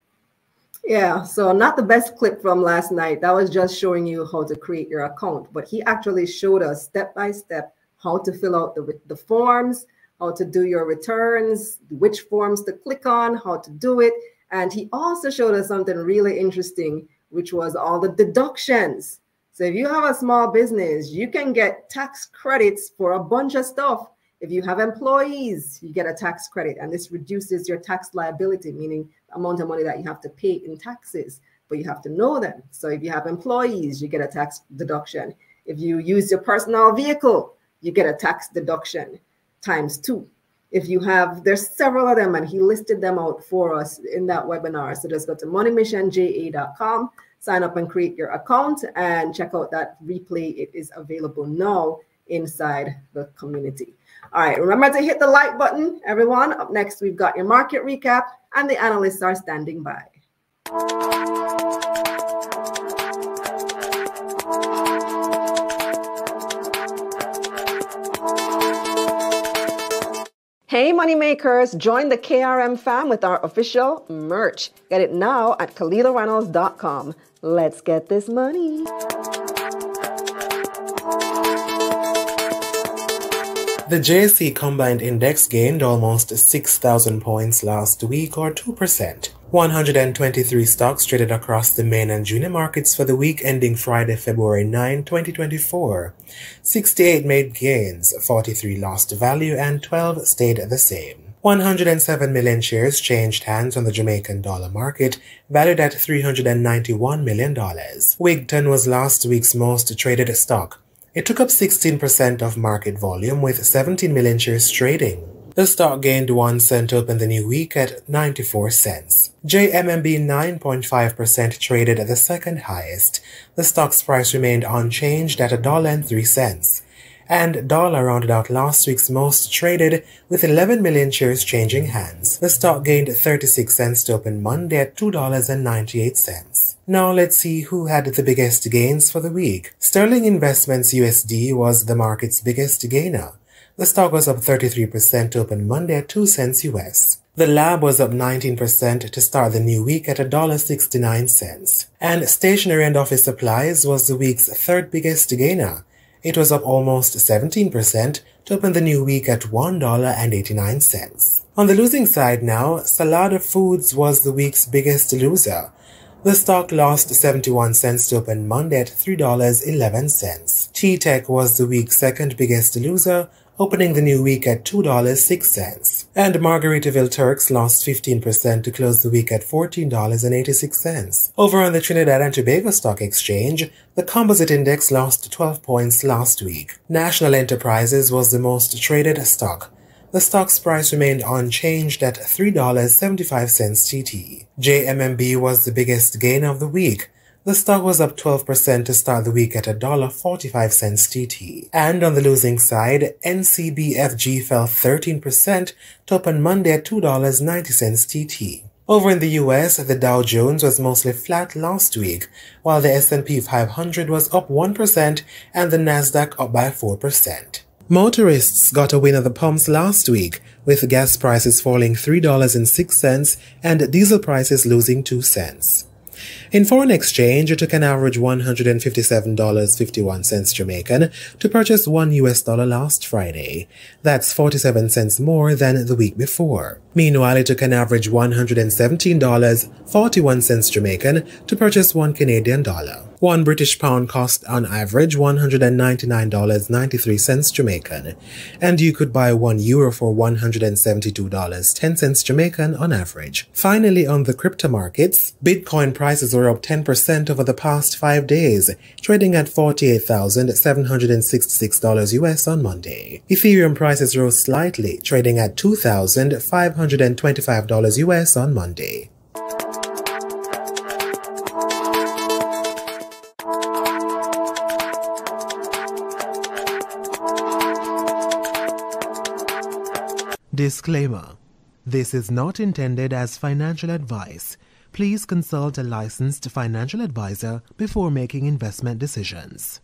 Yeah, so not the best clip from last night. That was just showing you how to create your account. But he actually showed us step by step how to fill out the, the forms, how to do your returns, which forms to click on, how to do it. And he also showed us something really interesting, which was all the deductions. So if you have a small business, you can get tax credits for a bunch of stuff. If you have employees, you get a tax credit, and this reduces your tax liability, meaning the amount of money that you have to pay in taxes, but you have to know them. So if you have employees, you get a tax deduction. If you use your personal vehicle, you get a tax deduction times two. If you have, there's several of them, and he listed them out for us in that webinar. So just go to money mission j a dot com, sign up and create your account, and check out that replay. It is available now inside the community. All right, remember to hit the like button, everyone. Up next, we've got your market recap, and the analysts are standing by. Hey moneymakers, join the K R M fam with our official merch. Get it now at kalila reynolds dot com. Let's get this money. The J S E Combined Index gained almost six thousand points last week, or two percent. one hundred twenty-three stocks traded across the main and junior markets for the week ending Friday, February ninth, twenty twenty-four. sixty-eight made gains, forty-three lost value, and twelve stayed the same. one hundred seven million shares changed hands on the Jamaican dollar market, valued at three hundred ninety-one million dollars. Wigton was last week's most traded stock. It took up sixteen percent of market volume, with seventeen million shares trading. The stock gained one cent to open the new week at ninety-four cents. J M M B nine point five percent traded at the second highest. The stock's price remained unchanged at one dollar and three cents. And Dollar rounded out last week's most traded, with eleven million shares changing hands. The stock gained thirty-six cents to open Monday at two dollars and ninety-eight cents. Now let's see who had the biggest gains for the week. Sterling Investments U S D was the market's biggest gainer. The stock was up thirty-three percent to open Monday at two cents U S. The Lab was up nineteen percent to start the new week at one dollar and sixty-nine cents. And stationery and office supplies was the week's third biggest gainer. It was up almost seventeen percent to open the new week at one dollar and eighty-nine cents. On the losing side now, Salada Foods was the week's biggest loser. The stock lost seventy-one cents to open Monday at three dollars and eleven cents. T-Tech was the week's second biggest loser, opening the new week at two dollars and six cents. And Margaritaville Turks lost fifteen percent to close the week at fourteen dollars and eighty-six cents. Over on the Trinidad and Tobago Stock Exchange, the composite index lost twelve points last week. National Enterprises was the most traded stock. The stock's price remained unchanged at three dollars and seventy-five cents T T. J M M B was the biggest gain of the week. The stock was up twelve percent to start the week at one dollar and forty-five cents T T. And on the losing side, N C B F G fell thirteen percent to open Monday at two dollars and ninety cents T T. Over in the U S, the Dow Jones was mostly flat last week, while the S and P five hundred was up one percent and the Nasdaq up by four percent. Motorists got a win at the pumps last week, with gas prices falling three dollars and six cents and diesel prices losing two cents. In foreign exchange, it took an average one hundred fifty-seven dollars and fifty-one cents Jamaican to purchase one U S dollar last Friday. That's forty-seven cents more than the week before. Meanwhile, it took an average one hundred seventeen dollars and forty-one cents Jamaican to purchase one Canadian dollar. One British pound cost on average one hundred ninety-nine dollars and ninety-three cents Jamaican, and you could buy one euro for one hundred seventy-two dollars and ten cents Jamaican on average. Finally, on the crypto markets, Bitcoin prices were up ten percent over the past five days, trading at forty-eight thousand seven hundred sixty-six dollars U S on Monday. Ethereum prices rose slightly, trading at two thousand five hundred twenty-five dollars U S on Monday. Disclaimer: this is not intended as financial advice. Please consult a licensed financial advisor before making investment decisions.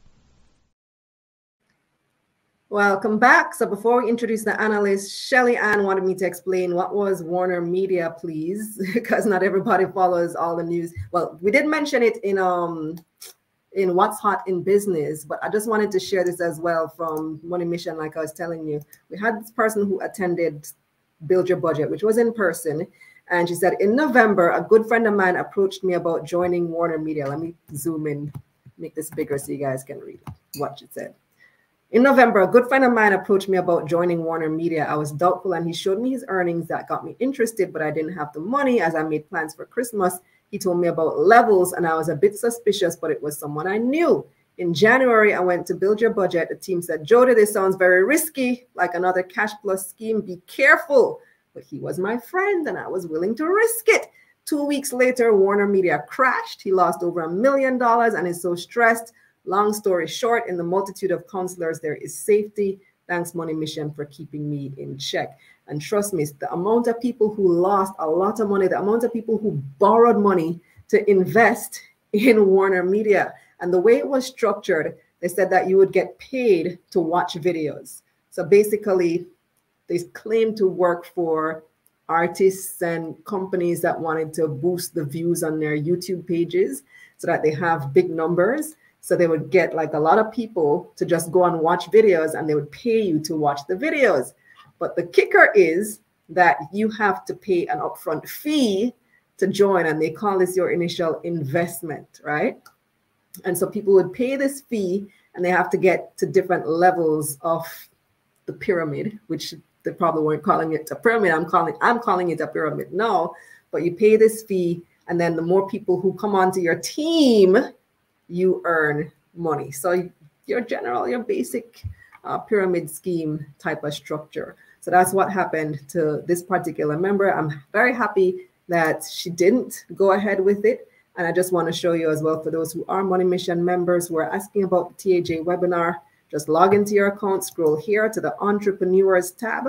Welcome back. So before we introduce the analyst, Shelly Ann wanted me to explain what was Warner Media, please, because not everybody follows all the news. Well, we did mention it in um in What's Hot in Business, but I just wanted to share this as well from Money Mission, like I was telling you. We had this person who attended Build Your Budget, which was in person, and she said, in November, a good friend of mine approached me about joining Warner Media. Let me zoom in, make this bigger so you guys can read what she said. In November, a good friend of mine approached me about joining Warner Media. I was doubtful, and he showed me his earnings that got me interested, but I didn't have the money as I made plans for Christmas. He told me about levels, and I was a bit suspicious, but it was someone I knew. In January, I went to Build Your Budget. The team said, Jody, this sounds very risky, like another cash plus scheme. Be careful. But he was my friend, and I was willing to risk it. Two weeks later, Warner Media crashed. He lost over a million dollars and is so stressed. Long story short, in the multitude of counselors, there is safety. Thanks, Money Mission, for keeping me in check. And trust me, the amount of people who lost a lot of money, the amount of people who borrowed money to invest in Warner Media. And the way it was structured, they said that you would get paid to watch videos. So basically, they claimed to work for artists and companies that wanted to boost the views on their YouTube pages so that they have big numbers. So they would get like a lot of people to just go and watch videos, and they would pay you to watch the videos. But the kicker is that you have to pay an upfront fee to join, and they call this your initial investment, right? And so people would pay this fee, and they have to get to different levels of the pyramid, which they probably weren't calling it a pyramid. I'm calling I'm calling it a pyramid now. But you pay this fee, and then the more people who come onto your team, you earn money. So your general, your basic uh, pyramid scheme type of structure. So that's what happened to this particular member. I'm very happy that she didn't go ahead with it. And I just want to show you as well, for those who are Money Mission members who are asking about the T A J webinar, just log into your account, scroll here to the Entrepreneurs tab.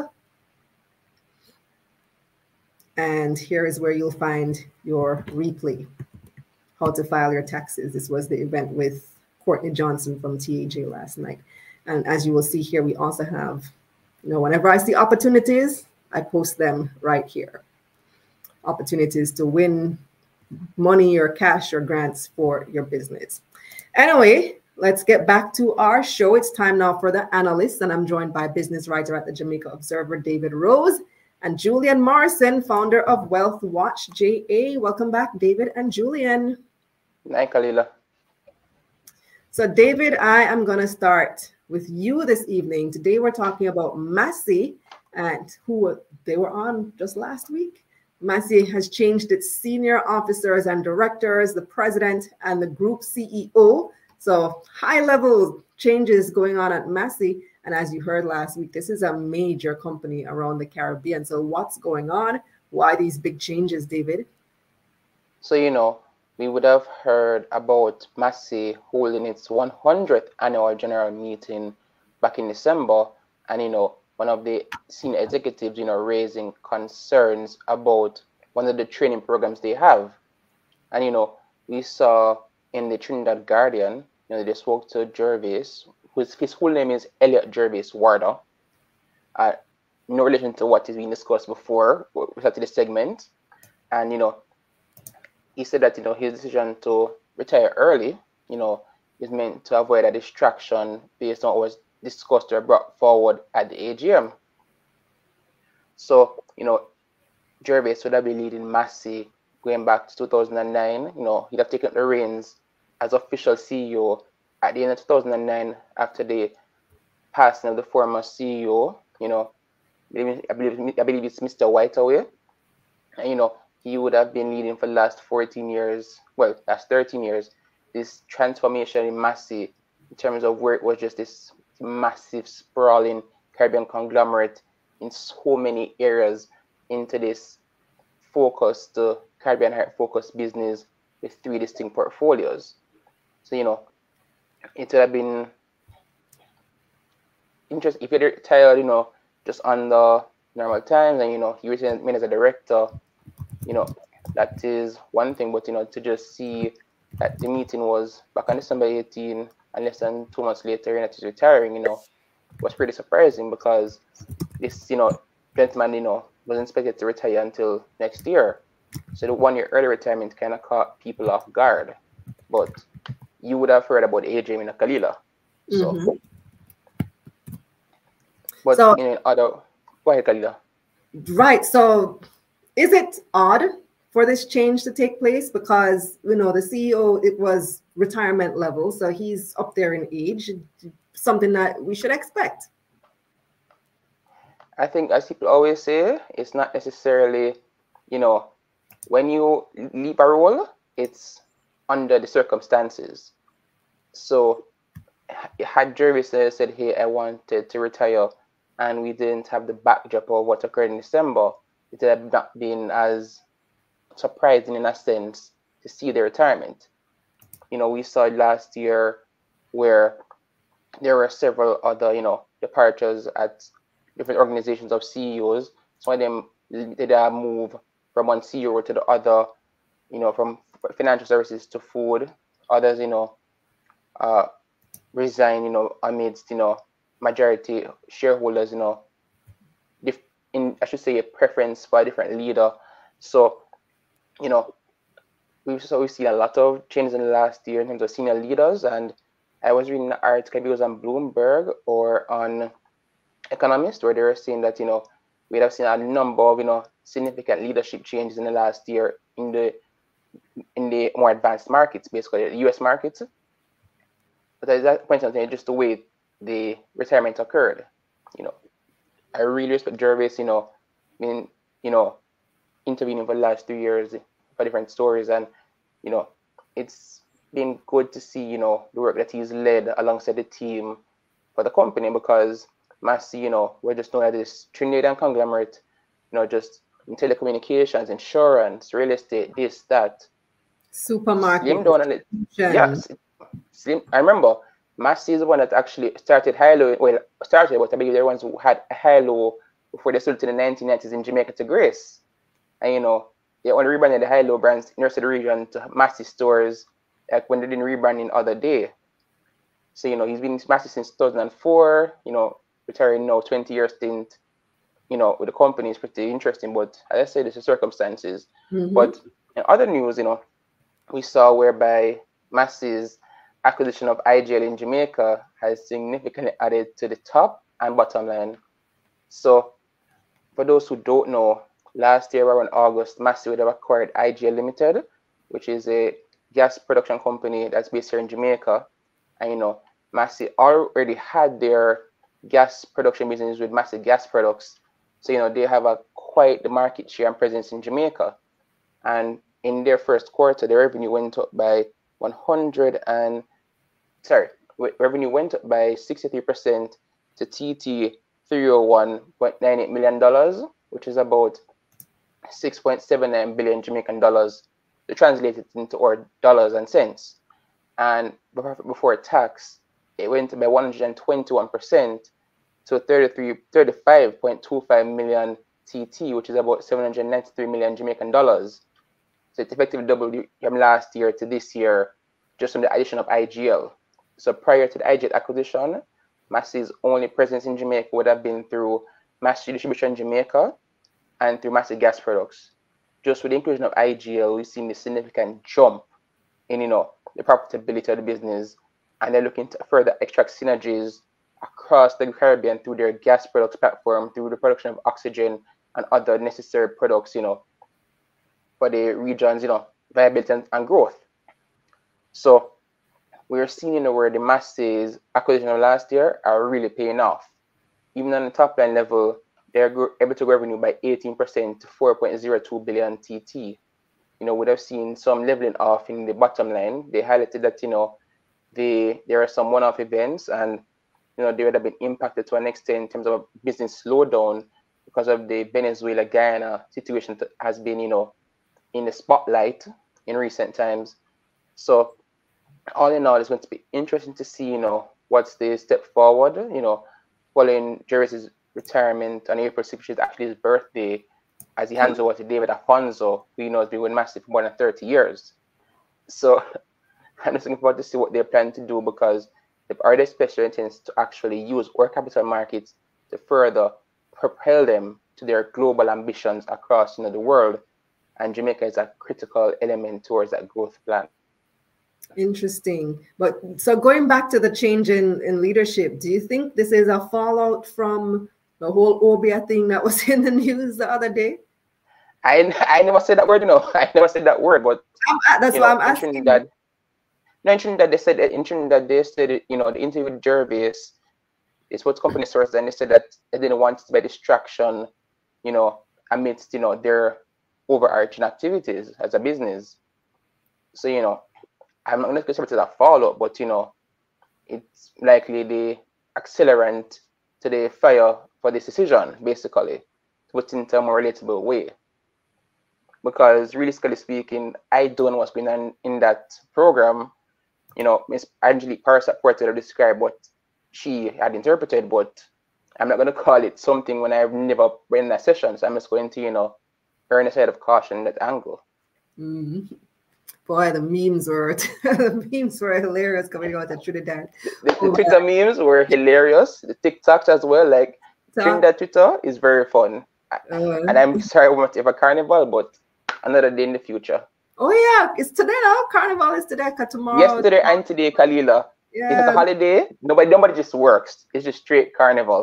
And here is where you'll find your replay, how to file your taxes. This was the event with Courtney Johnson from T A J last night. And as you will see here, we also have, you know, whenever I see opportunities, I post them right here. opportunities to win money or cash or grants for your business. Anyway, let's get back to our show. It's time now for the analysts, and I'm joined by business writer at the Jamaica Observer, David Rose, and Julian Morrison, founder of Wealth Watch J A. Welcome back, David and Julian. Hi, Kalila. So, David, I am going to start with you this evening. Today, we're talking about Massy, and who they were on just last week. Massy has changed its senior officers and directors, the president and the group C E O. So high level changes going on at Massy. And as you heard last week, this is a major company around the Caribbean. So what's going on? Why these big changes, David? So, you know, we would have heard about Massy holding its one hundredth annual general meeting back in December. And, you know, one of the senior executives, you know, raising concerns about one of the training programs they have. And, you know, we saw in the Trinidad Guardian, you know, they spoke to Gervais, whose his full name is Elliot Gervais Warder, uh, no relation to what is being discussed before, we started this segment. And, you know, he said that, you know, his decision to retire early, you know, is meant to avoid a distraction based on what was discussed or brought forward at the A G M. So, you know, Gervais would have been leading Massy going back to two thousand nine. You know, he'd have taken the reins as official C E O at the end of two thousand nine after the passing of the former C E O. You know, I believe, I believe it's Mister Whiteaway. And, you know, he would have been leading for the last fourteen years, well, last thirteen years, this transformation in Massy in terms of where it was just this massive, sprawling Caribbean conglomerate in so many areas into this focused, uh, Caribbean focused business with three distinct portfolios. So, you know, it would have been interesting if you retired, you know, just under normal times and, you know, you retained as a director, you know, that is one thing, but, you know, to just see that the meeting was back on December eighteenth, and less than two months later, that he's retiring, you know, was pretty surprising because this, you know, gentleman, you know, wasn't expected to retire until next year. So the one year early retirement kind of caught people off guard. But you would have heard about A J in Kalila. So, mm-hmm. But so, you know, other, go ahead, Kalila. Right. So is it odd for this change to take place? Because, you know, the C E O, it was retirement level, so he's up there in age, something that we should expect. I think, as people always say, it's not necessarily, you know, when you leave a role, it's under the circumstances. So had Gervais said, hey, I wanted to retire, and we didn't have the backdrop of what occurred in December, it would have not been as surprising in a sense to see the retirement. You know, we saw last year where there were several other, you know, departures at different organizations of C E Os. Some of them did a move from one C E O to the other, you know, from financial services to food. Others, you know, uh, resign, you know, amidst, you know, majority shareholders, you know, in, I should say, a preference for a different leader. So, you know, we've so we've seen a lot of changes in the last year in terms of senior leaders. And I was reading an article, it was on Bloomberg or on Economist, where they were saying that, you know, we have seen a number of, you know, significant leadership changes in the last year in the in the more advanced markets, basically the U S markets. But at that point in time, just the way the retirement occurred, you know, I really respect Gervais, you know, I mean, you know, intervening for the last three years for different stories. And, you know, it's been good to see, you know, the work that he's led alongside the team for the company, because Massy, you know, we're just known as this Trinidadian conglomerate, you know, just in telecommunications, insurance, real estate, this, that. Supermarket. Slim down a little. Yes. Slim. I remember Massy is the one that actually started high-low, well, started, but I believe they're the ones who had high-low before they sold to the nineteen nineties in Jamaica to Grace. And, you know, they only rebranded the high-low brands in the rest of the region to Massy stores, like when they didn't rebrand in other day. So, you know, he's been Massy since two thousand four, you know, retiring now, twenty year stint. you know, with the company is pretty interesting. But as I said, it's the circumstances. Mm-hmm. But in other news, you know, we saw whereby Massey's acquisition of I G L in Jamaica has significantly added to the top and bottom line. So for those who don't know, last year around August, Massey would have acquired I G L Limited, which is a gas production company that's based here in Jamaica. And, you know, Massey already had their gas production business with Massey Gas Products. So, you know, they have a quite the market share and presence in Jamaica. And in their first quarter, their revenue went up by one hundred and, sorry, revenue went up by sixty-three percent to T T three oh one point nine eight million dollars, which is about six point seven nine billion Jamaican dollars, to translate it into our dollars and cents. And before tax, it went by one hundred twenty-one percent to thirty-three, thirty-five point two five million T T, which is about seven hundred ninety-three million Jamaican dollars. So it effectively doubled from last year to this year, just from the addition of I G L. So prior to the I G L acquisition, Massey's only presence in Jamaica would have been through Massey Distribution Jamaica and through Massey Gas Products. Just with the inclusion of I G L, we've seen a significant jump in, you know, the profitability of the business, and they're looking to further extract synergies across the Caribbean through their gas products platform, through the production of oxygen and other necessary products, you know, for the region's, you know, viability and, and growth. So we're seeing, you know, where the Massey's acquisition of last year are really paying off. Even on the top line level, they're able to grow revenue by eighteen percent to four point zero two billion T T. You know, we'd have seen some leveling off in the bottom line. They highlighted that, you know, they, there are some one-off events, and, you know, they would have been impacted to an extent in terms of a business slowdown because of the Venezuela-Guyana situation that has been, you know, in the spotlight in recent times. So all in all, it's going to be interesting to see, you know, what's the step forward, you know, following Jerry's retirement on April sixth, which is actually his birthday, as he hands over to David Afonso, who, you know, has been with Massey for more than thirty years. So I'm just looking forward to see what they plan to do, because they've already special intents to actually use our capital markets to further propel them to their global ambitions across, you know, the world. And Jamaica is a critical element towards that growth plan. Interesting. But so going back to the change in, in leadership, do you think this is a fallout from the whole Obeah thing that was in the news the other day? I, I never said that word, you know. I never said that word, but I'm, that's why know, I'm asking. In Trinidad, no, in Trinidad, they said, in Trinidad, they said, you know, the interview with Gervais is what company source, and they said that they didn't want it to be a distraction, you know, amidst, you know, their overarching activities as a business. So, you know, I'm not going to say it's a follow-up, but, you know, it's likely the accelerant to the fire for this decision, basically, to put it into a more relatable way. Because realistically speaking, I don't know what's going on in that program. You know, Miss Angelique Parsa Porter described what she had interpreted, but I'm not going to call it something when I've never been in that session. So I'm just going to, you know, err on the side of caution in that angle. Mm-hmm. Boy, the memes were the memes were hilarious coming out of Trinidad. The, the oh, Twitter man. memes were hilarious. The TikToks as well. Like Talk. Trinidad Twitter is very fun. Uh, and I'm sorry we have a carnival, but another day in the future. Oh yeah, it's today now. Carnival is today, tomorrow. Yesterday and today, Kalila. Yeah. It's a holiday. Nobody, nobody just works. It's just straight carnival.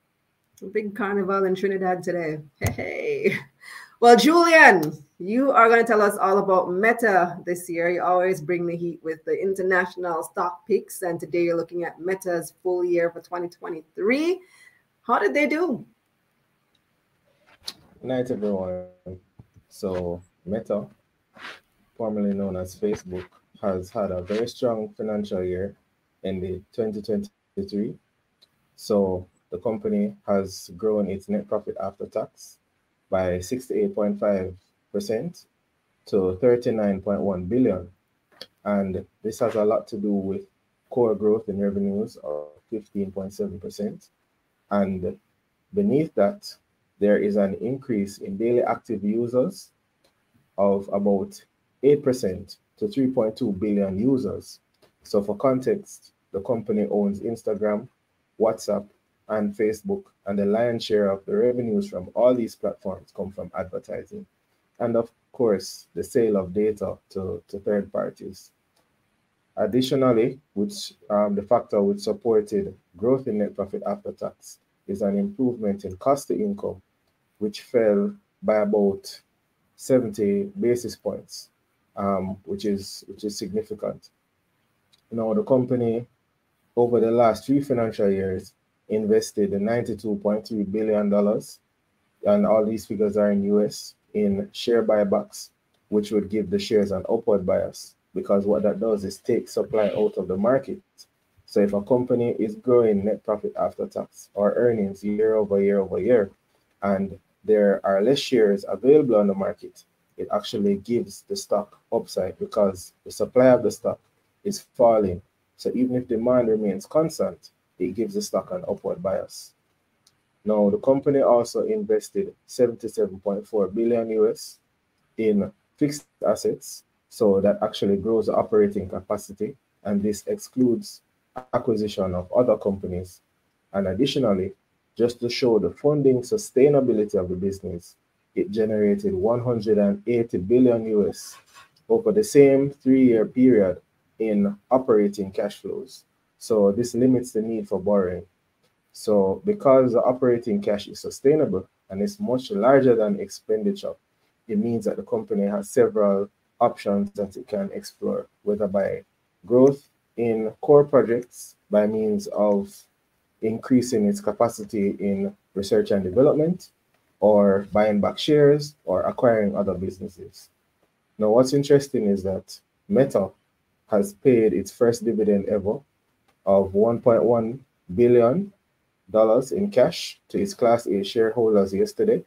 A big carnival in Trinidad today. Hey. Well, Julian, you are going to tell us all about Meta this year. You always bring the heat with the international stock picks, and today you're looking at Meta's full year for twenty twenty-three. How did they do? Good night, everyone. So Meta, formerly known as Facebook, has had a very strong financial year in the twenty twenty-three. So the company has grown its net profit after tax by sixty-eight point five percent to thirty-nine point one billion. And this has a lot to do with core growth in revenues of fifteen point seven percent. And beneath that, there is an increase in daily active users of about eight percent to three point two billion users. So for context, the company owns Instagram, WhatsApp, and Facebook, and the lion's share of the revenues from all these platforms come from advertising. And of course, the sale of data to, to third parties. Additionally, which um, the factor which supported growth in net profit after tax is an improvement in cost to income, which fell by about seventy basis points, um, which is which is significant. Now, the company over the last three financial years invested ninety-two point three billion dollars, and all these figures are in U S, in share buybacks, which would give the shares an upward bias, because what that does is take supply out of the market. So if a company is growing net profit after tax or earnings year over year over year, and there are less shares available on the market, it actually gives the stock upside because the supply of the stock is falling. So even if demand remains constant, it gives the stock an upward bias. Now, the company also invested seventy-seven point four billion U S in fixed assets, so that actually grows the operating capacity, and this excludes acquisition of other companies. And additionally, just to show the funding sustainability of the business, it generated one hundred eighty billion U S over the same three-year period in operating cash flows. So this limits the need for borrowing. So because the operating cash is sustainable and is much larger than expenditure, it means that the company has several options that it can explore, whether by growth in core projects by means of increasing its capacity in research and development, or buying back shares, or acquiring other businesses. Now, what's interesting is that Meta has paid its first dividend ever of one point one billion dollars in cash to its Class A shareholders yesterday,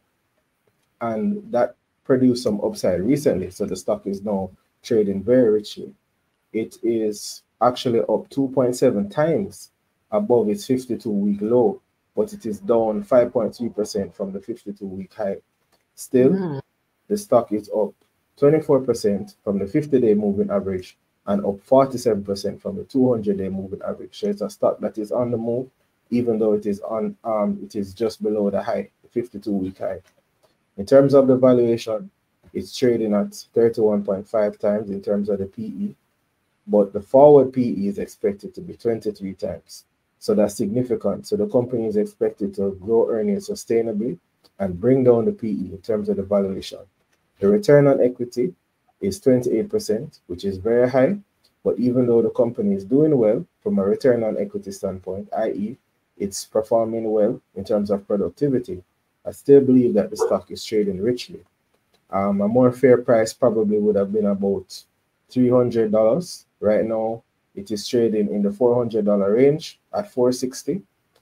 and that produced some upside recently, so the stock is now trading very richly. It is actually up two point seven times above its fifty-two week low, but it is down five point three percent from the fifty-two week high. Still, mm. the stock is up twenty-four percent from the fifty day moving average and up forty-seven percent from the two hundred day moving average. So it's a stock that is on the move, even though it is on um it is just below the high, the fifty-two week high. In terms of the valuation, it's trading at thirty-one point five times in terms of the P E, but the forward P E is expected to be twenty-three times. So that's significant. So the company is expected to grow earnings sustainably and bring down the P E in terms of the valuation. The return on equity is twenty-eight percent, which is very high. But even though the company is doing well from a return on equity standpoint, that is it's performing well in terms of productivity, I still believe that the stock is trading richly. Um, a more fair price probably would have been about three hundred dollars. Right now, it is trading in the four hundred dollars range at four sixty,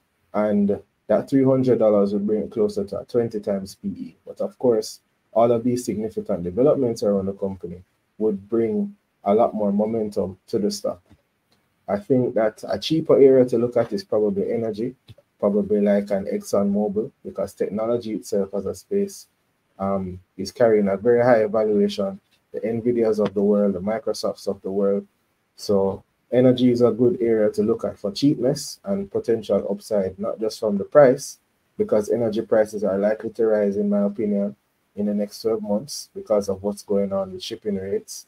and that three hundred dollars would bring it closer to a twenty times P E. But of course, all of these significant developments around the company would bring a lot more momentum to the stock. I think that a cheaper area to look at is probably energy, probably like an ExxonMobil, because technology itself as a space um, is carrying a very high evaluation, the NVIDIAs of the world, the Microsofts of the world. So energy is a good area to look at for cheapness and potential upside, not just from the price, because energy prices are likely to rise, in my opinion, in the next twelve months because of what's going on with shipping rates.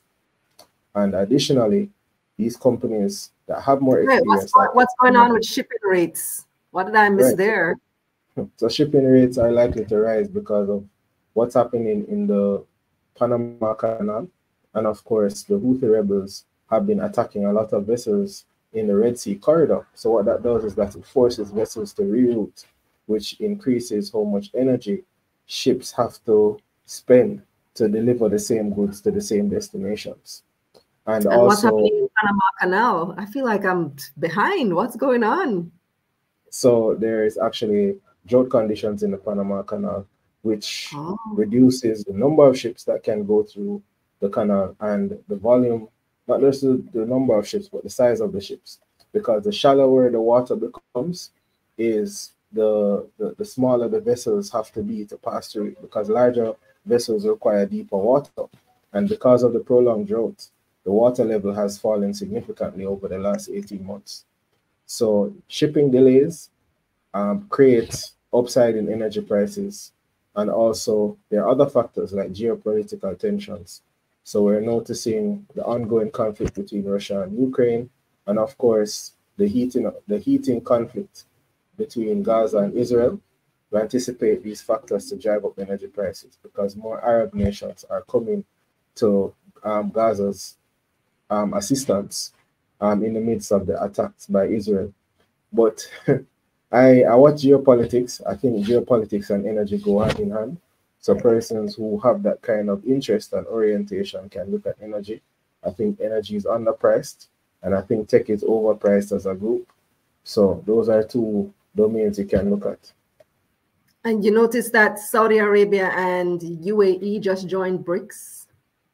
And additionally, these companies that have more experience. Right, what's, like, what's going on with shipping rates? What did I miss right. there? So shipping rates are likely to rise because of what's happening in the Panama Canal. And of course, the Houthi rebels have been attacking a lot of vessels in the Red Sea corridor. So what that does is that it forces vessels to reroute, which increases how much energy ships have to spend to deliver the same goods to the same destinations. And, and also, what's happening in Panama Canal? I feel like I'm behind. What's going on? So there is actually drought conditions in the Panama Canal, which oh. reduces the number of ships that can go through the canal and the volume, not just the, the number of ships, but the size of the ships. Because the shallower the water becomes, is the, the, the smaller the vessels have to be to pass through it, because larger vessels require deeper water. And because of the prolonged drought, the water level has fallen significantly over the last eighteen months. So shipping delays um, create upside in energy prices. And also there are other factors like geopolitical tensions. So we're noticing the ongoing conflict between Russia and Ukraine, and of course the heating the heating conflict between Gaza and Israel. We anticipate these factors to drive up energy prices because more Arab nations are coming to um, Gaza's um, assistance um, in the midst of the attacks by Israel. But I, I watch geopolitics. I think geopolitics and energy go hand in hand. So persons who have that kind of interest and orientation can look at energy. I think energy is underpriced, and I think tech is overpriced as a group. So those are two domains you can look at. And you notice that Saudi Arabia and U A E just joined BRICS?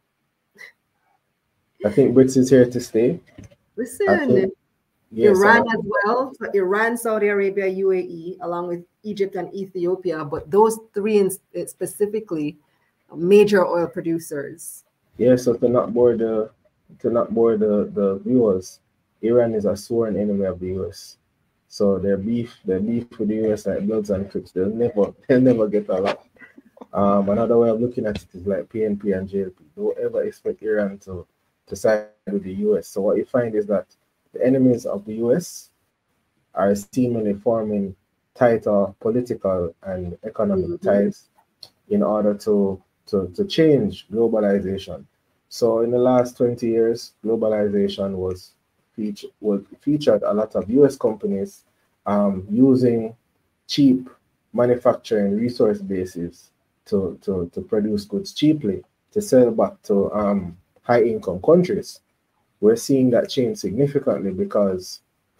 I think BRICS is here to stay. Listen, think, yes, Iran as well. So Iran, Saudi Arabia, U A E, along with Egypt and Ethiopia. But those three in specifically, major oil producers. Yeah, so to not bore the, to not bore the, the viewers, Iran is a sworn enemy of the U S. So their beef, their beef with the U S like Bloods and Crips, they'll never, they'll never get along. Um, another way of looking at it is like P N P and J L P. Don't ever expect Iran to, to side with the U S. So what you find is that the enemies of the U S are seemingly forming tighter political and economic mm-hmm. ties in order to, to, to change globalization. So in the last twenty years, globalization was Feature, was featured a lot of U S companies um, using cheap manufacturing resource bases to, to, to produce goods cheaply to sell back to um, high income countries. We're seeing that change significantly because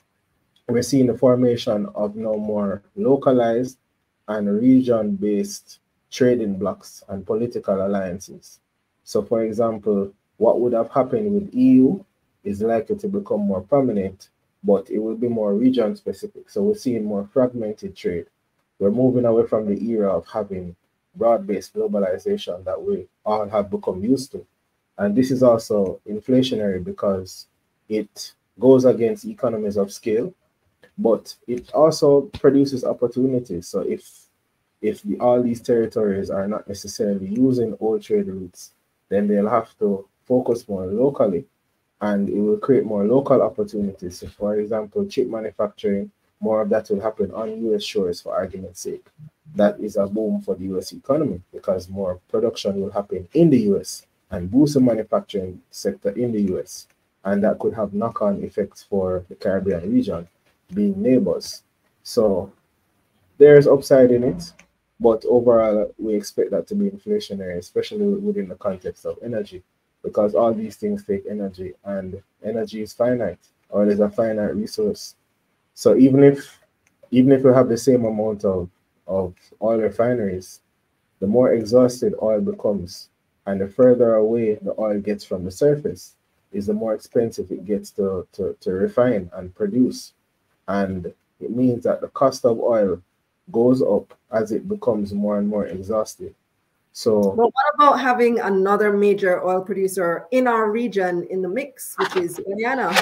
we're seeing the formation of no more localized and region-based trading blocks and political alliances. So for example, what would have happened with E U is likely to become more prominent, but it will be more region specific. So we're seeing more fragmented trade. We're moving away from the era of having broad-based globalization that we all have become used to. And this is also inflationary because it goes against economies of scale, but it also produces opportunities. So if if the, all these territories are not necessarily using old trade routes, then they'll have to focus more locally, and it will create more local opportunities. So for example, chip manufacturing, more of that will happen on U S shores for argument's sake. That is a boom for the U S economy because more production will happen in the U S and boost the manufacturing sector in the U S. And that could have knock-on effects for the Caribbean region, being neighbors. So there's upside in it, but overall, we expect that to be inflationary, especially within the context of energy, because all these things take energy, and energy is finite, or is a finite resource. So even if even if we have the same amount of, of oil refineries, the more exhausted oil becomes, and the further away the oil gets from the surface, is the more expensive it gets to, to, to refine and produce. And it means that the cost of oil goes up as it becomes more and more exhausted. So, but what about having another major oil producer in our region in the mix, which is Guyana?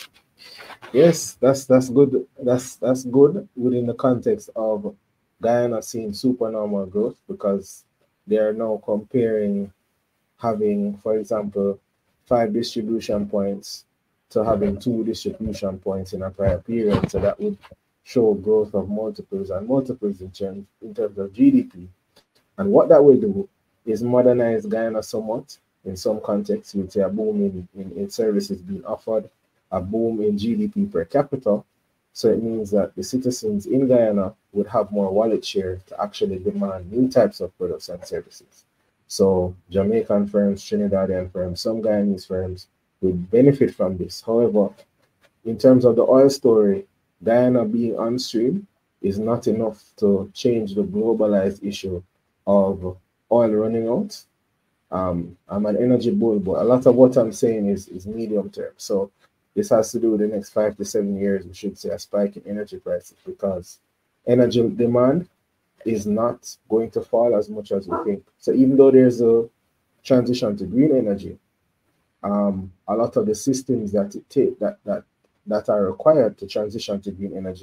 Yes, that's that's good. That's that's good within the context of Guyana seeing supernormal growth, because they are now comparing having, for example, five distribution points to having two distribution points in a prior period. So that would show growth of multiples and multiples in terms in terms of G D P. And what that will do is modernize Guyana somewhat in some contexts, with a boom in, in, in services being offered, a boom in G D P per capita. So it means that the citizens in Guyana would have more wallet share to actually demand new types of products and services. So Jamaican firms, Trinidadian firms, some Guyanese firms would benefit from this. However, in terms of the oil story, Guyana being on stream is not enough to change the globalized issue of oil running out. Um, I'm an energy bull, but a lot of what I'm saying is, is medium term. So this has to do with the next five to seven years, we should see a spike in energy prices, because energy demand is not going to fall as much as we think. So even though there's a transition to green energy, um, a lot of the systems that it take that that that are required to transition to green energy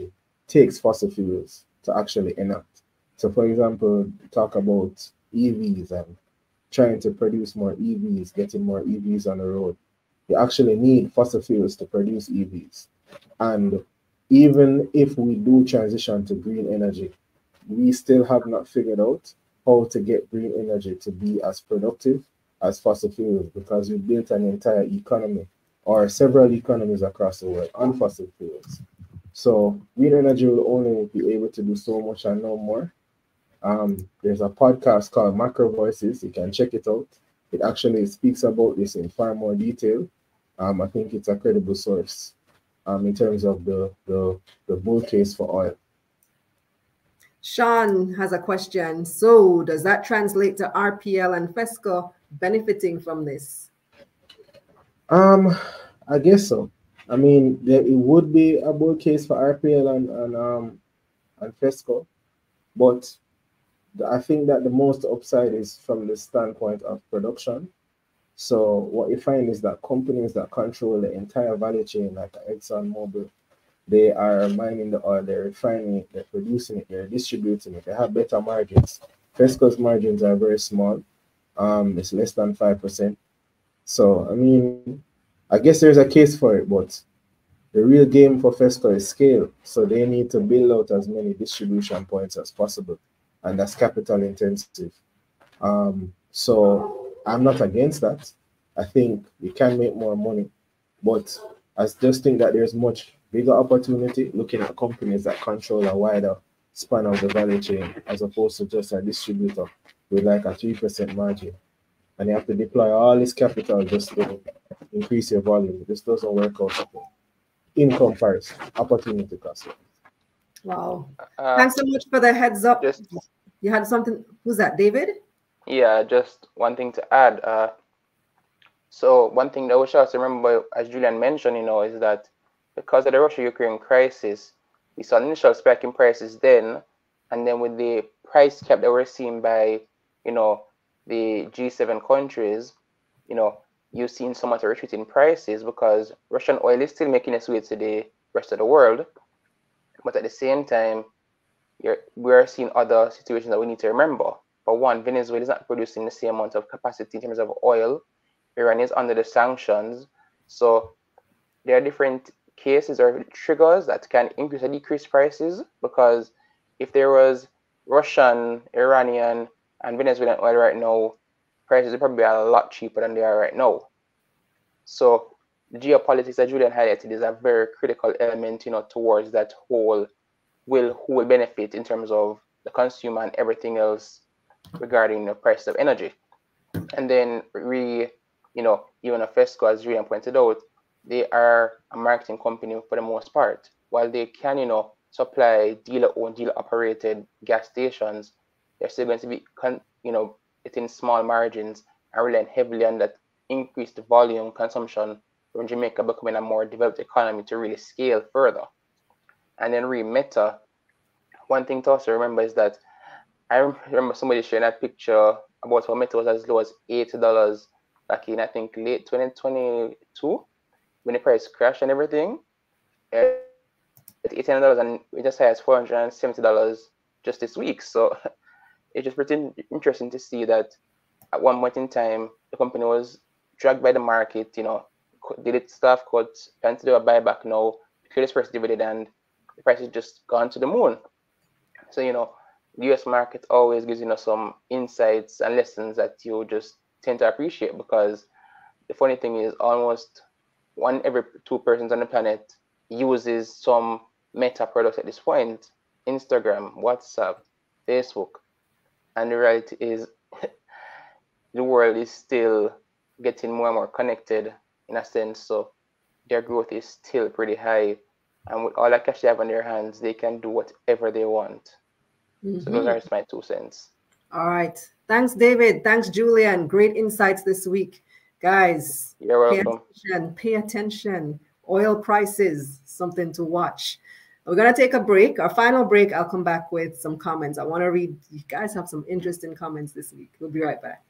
takes fossil fuels to actually enact. So, for example, talk about E Vs and trying to produce more E Vs, getting more E Vs on the road. You actually need fossil fuels to produce E Vs. And even if we do transition to green energy, we still have not figured out how to get green energy to be as productive as fossil fuels, because we built an entire economy or several economies across the world on fossil fuels. So green energy will only be able to do so much and no more. Um, there's a podcast called Macro Voices. You can check it out. It actually speaks about this in far more detail. Um, I think it's a credible source um, in terms of the, the, the bull case for oil. Sean has a question. So does that translate to R P L and FESCO benefiting from this? Um, I guess so. I mean, there, it would be a bull case for R P L and, and, um, and FESCO, but I think that the most upside is from the standpoint of production. So what you find is that companies that control the entire value chain, like ExxonMobil, they are mining the oil, they're refining it, they're producing it, they're distributing it, they have better margins. FESCO's margins are very small. Um, it's less than five percent. So, I mean, I guess there's a case for it, but the real game for FESCO is scale. So they need to build out as many distribution points as possible. And that's capital intensive. Um, so I'm not against that. I think we can make more money, but I just think that there's much bigger opportunity looking at companies that control a wider span of the value chain as opposed to just a distributor with like a three percent margin. And you have to deploy all this capital just to increase your volume. This doesn't work out in comparison. Opportunity cost. Wow. Uh, Thanks so much for the heads up. Just, you had something. Who's that, David? yeah, just one thing to add. Uh, so one thing that we should also remember, as Julian mentioned, you know, is that because of the Russia-Ukraine crisis, we saw an initial spike in prices then, and then with the price cap that we're seeing by, you know, the G seven countries, you know, you've seen so much retreat in prices because Russian oil is still making its way to the rest of the world. But at the same time, you're, we're seeing other situations that we need to remember. For one, Venezuela is not producing the same amount of capacity in terms of oil. Iran is under the sanctions. So there are different cases or triggers that can increase or decrease prices, because if there was Russian, Iranian, and Venezuelan oil right now, prices would probably be a lot cheaper than they are right now. So the geopolitics that Julian highlighted is a very critical element, you know, towards that whole will who will benefit in terms of the consumer and everything else regarding the price of energy. And then we, you know, even a FESCO, as Julian pointed out, they are a marketing company for the most part. While they can, you know, supply dealer-owned, dealer-operated gas stations, they're still going to be, you know, within small margins and relying heavily on that increased volume consumption from Jamaica becoming a more developed economy to really scale further. And then re Meta, one thing to also remember is that I remember somebody sharing a picture about how Meta was as low as eighty dollars back in, I think, late twenty twenty-two, when the price crashed and everything. At eighty-nine dollars, and we just high as four hundred seventy dollars just this week. So it's just pretty interesting to see that at one point in time, the company was dragged by the market, you know, did its staff cuts, planned to do a buyback now, declared its first dividend, the price has just gone to the moon. So, you know, the U S market always gives, you know, some insights and lessons that you just tend to appreciate, because the funny thing is almost one every two persons on the planet uses some Meta products at this point: Instagram, WhatsApp, Facebook. And the reality is the world is still getting more and more connected in a sense, so their growth is still pretty high, and with all that cash they have on their hands, they can do whatever they want. Mm-hmm. So those are just my two cents. All right, thanks David, thanks Julian, great insights this week, guys. You're welcome. Pay attention, pay attention. Oil prices, something to watch. We're gonna take a break, our final break. I'll come back with some comments. I want to read, you guys have some interesting comments this week. We'll be right back.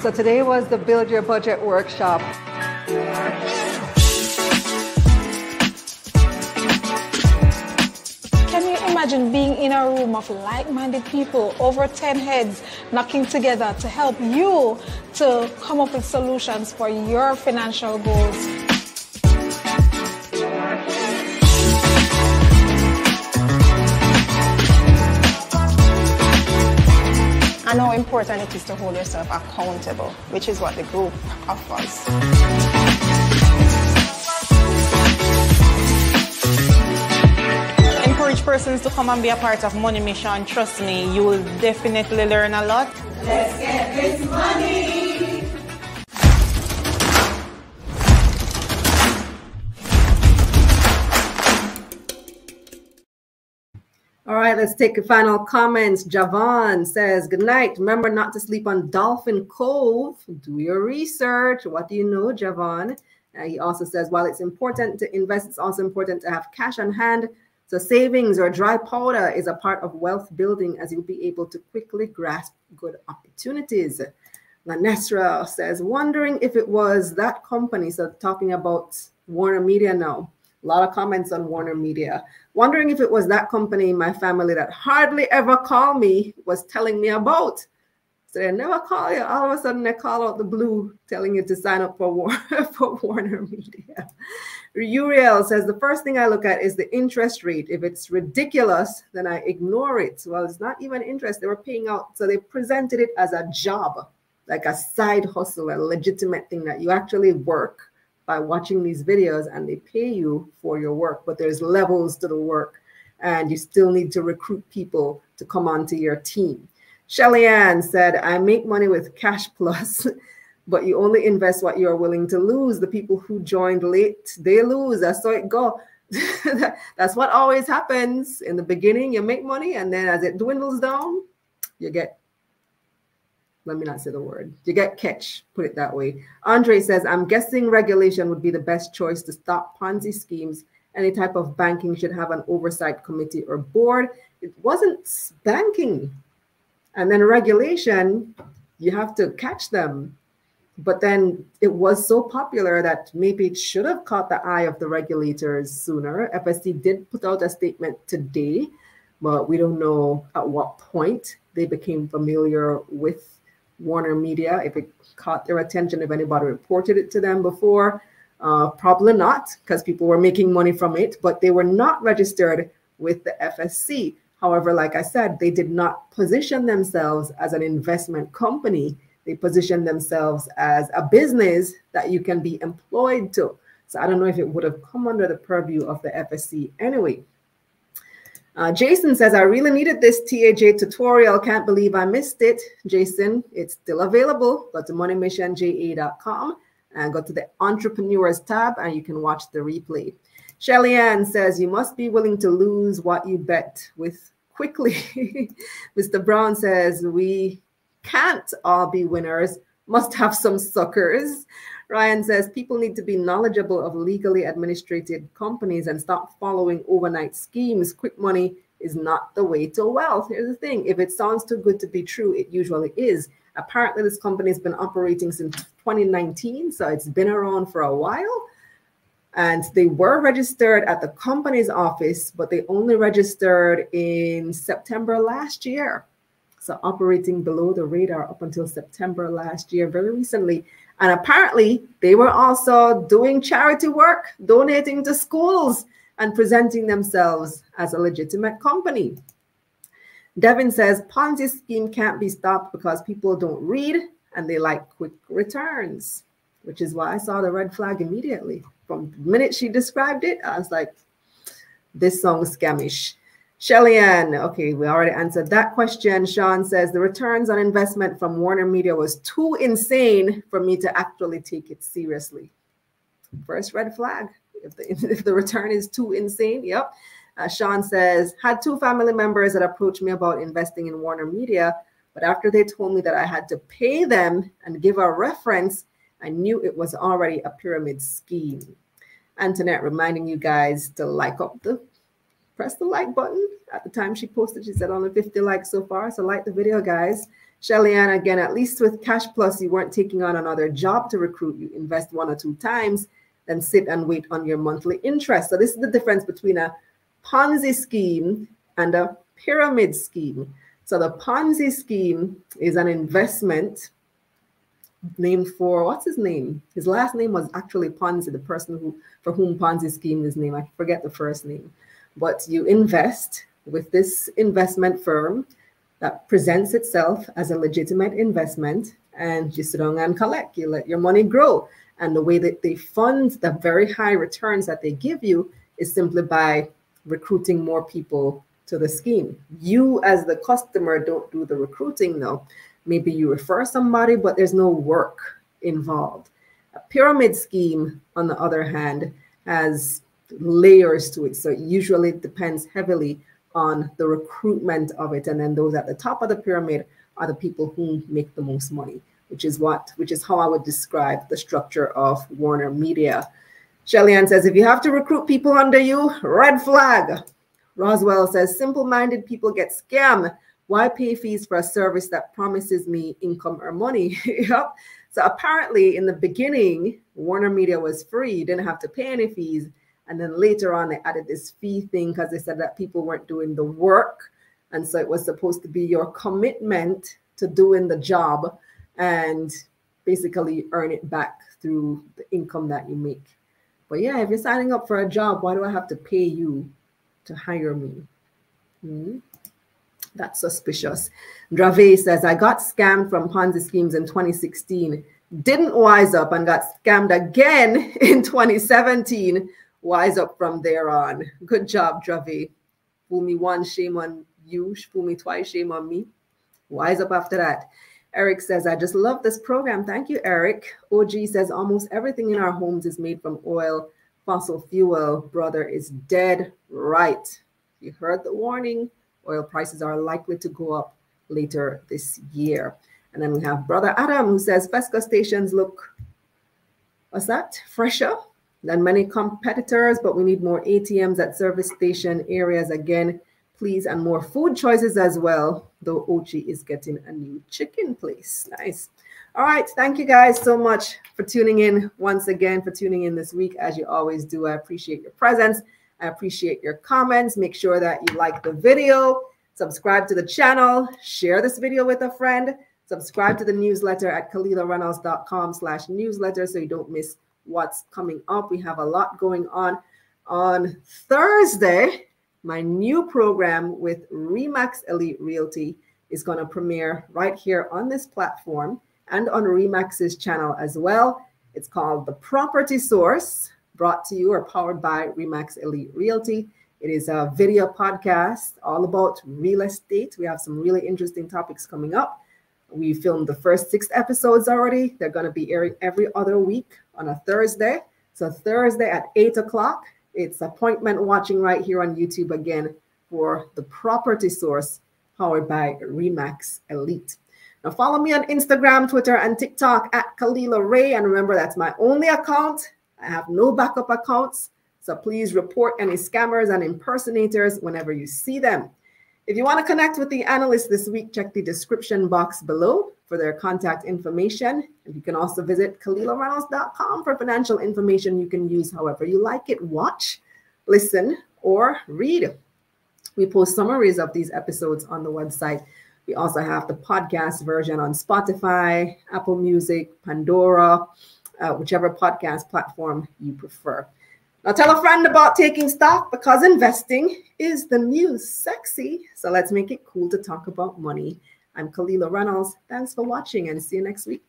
So today was the Build Your Budget workshop. Can you imagine being in a room of like-minded people, over ten heads, knocking together to help you to come up with solutions for your financial goals? And how important it is to hold yourself accountable, which is what the group offers. Encourage persons to come and be a part of Money Mission. Trust me, you will definitely learn a lot. Let's get this money! All right, let's take the final comments. Javon says, good night. Remember not to sleep on Dolphin Cove. Do your research. What do you know, Javon? Uh, he also says, while it's important to invest, it's also important to have cash on hand. So savings or dry powder is a part of wealth building, as you'll be able to quickly grasp good opportunities. Lanesra says, wondering if it was that company, so talking about Warner Media now. A lot of comments on Warner Media. Wondering if it was that company my family that hardly ever called me was telling me about. So they never call you. All of a sudden they call out the blue telling you to sign up for, War for Warner Media. Uriel says, the first thing I look at is the interest rate. If it's ridiculous, then I ignore it. Well, it's not even interest. They were paying out. So they presented it as a job, like a side hustle, a legitimate thing that you actually work by watching these videos and they pay you for your work, but there's levels to the work and you still need to recruit people to come onto your team. Shelly Ann said, I make money with Cash Plus, but you only invest what you're willing to lose. The people who joined late, they lose. That's how it go. That's what always happens. In the beginning, you make money, and then as it dwindles down, you get Let me not say the word. You get catch, put it that way. Andre says, I'm guessing regulation would be the best choice to stop Ponzi schemes. Any type of banking should have an oversight committee or board. It wasn't banking. And then regulation, you have to catch them. But then it was so popular that maybe it should have caught the eye of the regulators sooner. F S C did put out a statement today, but we don't know at what point they became familiar with Warner Media, if it caught their attention, if anybody reported it to them before. Uh, probably not, because people were making money from it, but they were not registered with the F S C. However, like I said, they did not position themselves as an investment company. They positioned themselves as a business that you can be employed to. So I don't know if it would have come under the purview of the F S C anyway. Uh, Jason says, I really needed this T A J tutorial. Can't believe I missed it. Jason, it's still available. Go to money mission j a dot com and go to the Entrepreneurs tab and you can watch the replay. Shelly Ann says, you must be willing to lose what you bet with quickly. Mister Brown says, we can't all be winners. Must have some suckers. Ryan says, people need to be knowledgeable of legally administrated companies and stop following overnight schemes. Quick money is not the way to wealth. Here's the thing. If it sounds too good to be true, it usually is. Apparently, this company has been operating since twenty nineteen, so it's been around for a while. And they were registered at the company's office, but they only registered in September last year. So operating below the radar up until September last year, very recently. And apparently, they were also doing charity work, donating to schools, and presenting themselves as a legitimate company. Devin says, Ponzi scheme can't be stopped because people don't read and they like quick returns, which is why I saw the red flag immediately. From the minute she described it, I was like, this song's scamish. Shelly Ann, okay, we already answered that question. Sean says, the returns on investment from Warner Media was too insane for me to actually take it seriously. First red flag, if the, if the return is too insane, yep. Uh, Sean says, had two family members that approached me about investing in Warner Media, but after they told me that I had to pay them and give a reference, I knew it was already a pyramid scheme. Antoinette reminding you guys to like up the press the like button. At the time she posted, she said only fifty likes so far. So like the video, guys. Shelly Ann, again, at least with Cash Plus, you weren't taking on another job to recruit. You invest one or two times, then sit and wait on your monthly interest. So this is the difference between a Ponzi scheme and a pyramid scheme. So the Ponzi scheme is an investment named for, what's his name? His last name was actually Ponzi, the person who for whom Ponzi scheme is named. I forget the first name. But you invest with this investment firm that presents itself as a legitimate investment, and you sit down and collect. You let your money grow. And the way that they fund the very high returns that they give you is simply by recruiting more people to the scheme. You as the customer don't do the recruiting though. Maybe you refer somebody, but there's no work involved. A pyramid scheme, on the other hand, has layers to it. So it usually depends heavily on the recruitment of it. And then those at the top of the pyramid are the people who make the most money, which is what, which is how I would describe the structure of Warner Media. Shelly Ann says, if you have to recruit people under you, red flag. Roswell says, simple-minded people get scammed. Why pay fees for a service that promises me income or money? Yep. So apparently in the beginning, Warner Media was free. You didn't have to pay any fees. And then later on, they added this fee thing because they said that people weren't doing the work. And so it was supposed to be your commitment to doing the job and basically earn it back through the income that you make. But yeah, if you're signing up for a job, why do I have to pay you to hire me? Hmm? That's suspicious. Drave says, I got scammed from Ponzi schemes in twenty sixteen, didn't wise up, and got scammed again in twenty seventeen. Wise up from there on. Good job, Drave. Fool me once, shame on you. Fool me twice, shame on me. Wise up after that. Eric says, I just love this program. Thank you, Eric. O G says, almost everything in our homes is made from oil. Fossil fuel, brother, is dead right. You heard the warning. Oil prices are likely to go up later this year. And then we have Brother Adam, who says, Fesco stations look, what's that? Fresher than many competitors, but we need more A T Ms at service station areas again, please, and more food choices as well, though Ochi is getting a new chicken place. Nice. All right. Thank you guys so much for tuning in once again, for tuning in this week, as you always do. I appreciate your presence. I appreciate your comments. Make sure that you like the video, subscribe to the channel, share this video with a friend, subscribe to the newsletter at kalila reynolds dot com slash newsletter so you don't miss what's coming up. We have a lot going on. On Thursday, my new program with Remax Elite Realty is going to premiere right here on this platform and on Remax's channel as well. It's called The Property Source, brought to you or powered by Remax Elite Realty. It is a video podcast all about real estate. We have some really interesting topics coming up. We filmed the first six episodes already. They're going to be airing every other week on a Thursday. So Thursday at eight o'clock, it's appointment watching right here on YouTube again for The Property Source, powered by Remax Elite. Now follow me on Instagram, Twitter, and TikTok at Kalila Ray. And remember, that's my only account. I have no backup accounts. So please report any scammers and impersonators whenever you see them. If you want to connect with the analyst this week, check the description box below for their contact information. And you can also visit kalila reynolds dot com for financial information you can use however you like it. Watch, listen, or read. We post summaries of these episodes on the website. We also have the podcast version on Spotify, Apple Music, Pandora, uh, whichever podcast platform you prefer. Now tell a friend about taking stock, because investing is the new sexy. So let's make it cool to talk about money. I'm Kalila Reynolds. Thanks for watching and see you next week.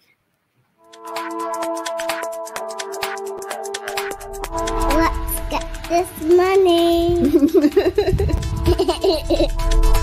Let's get this money.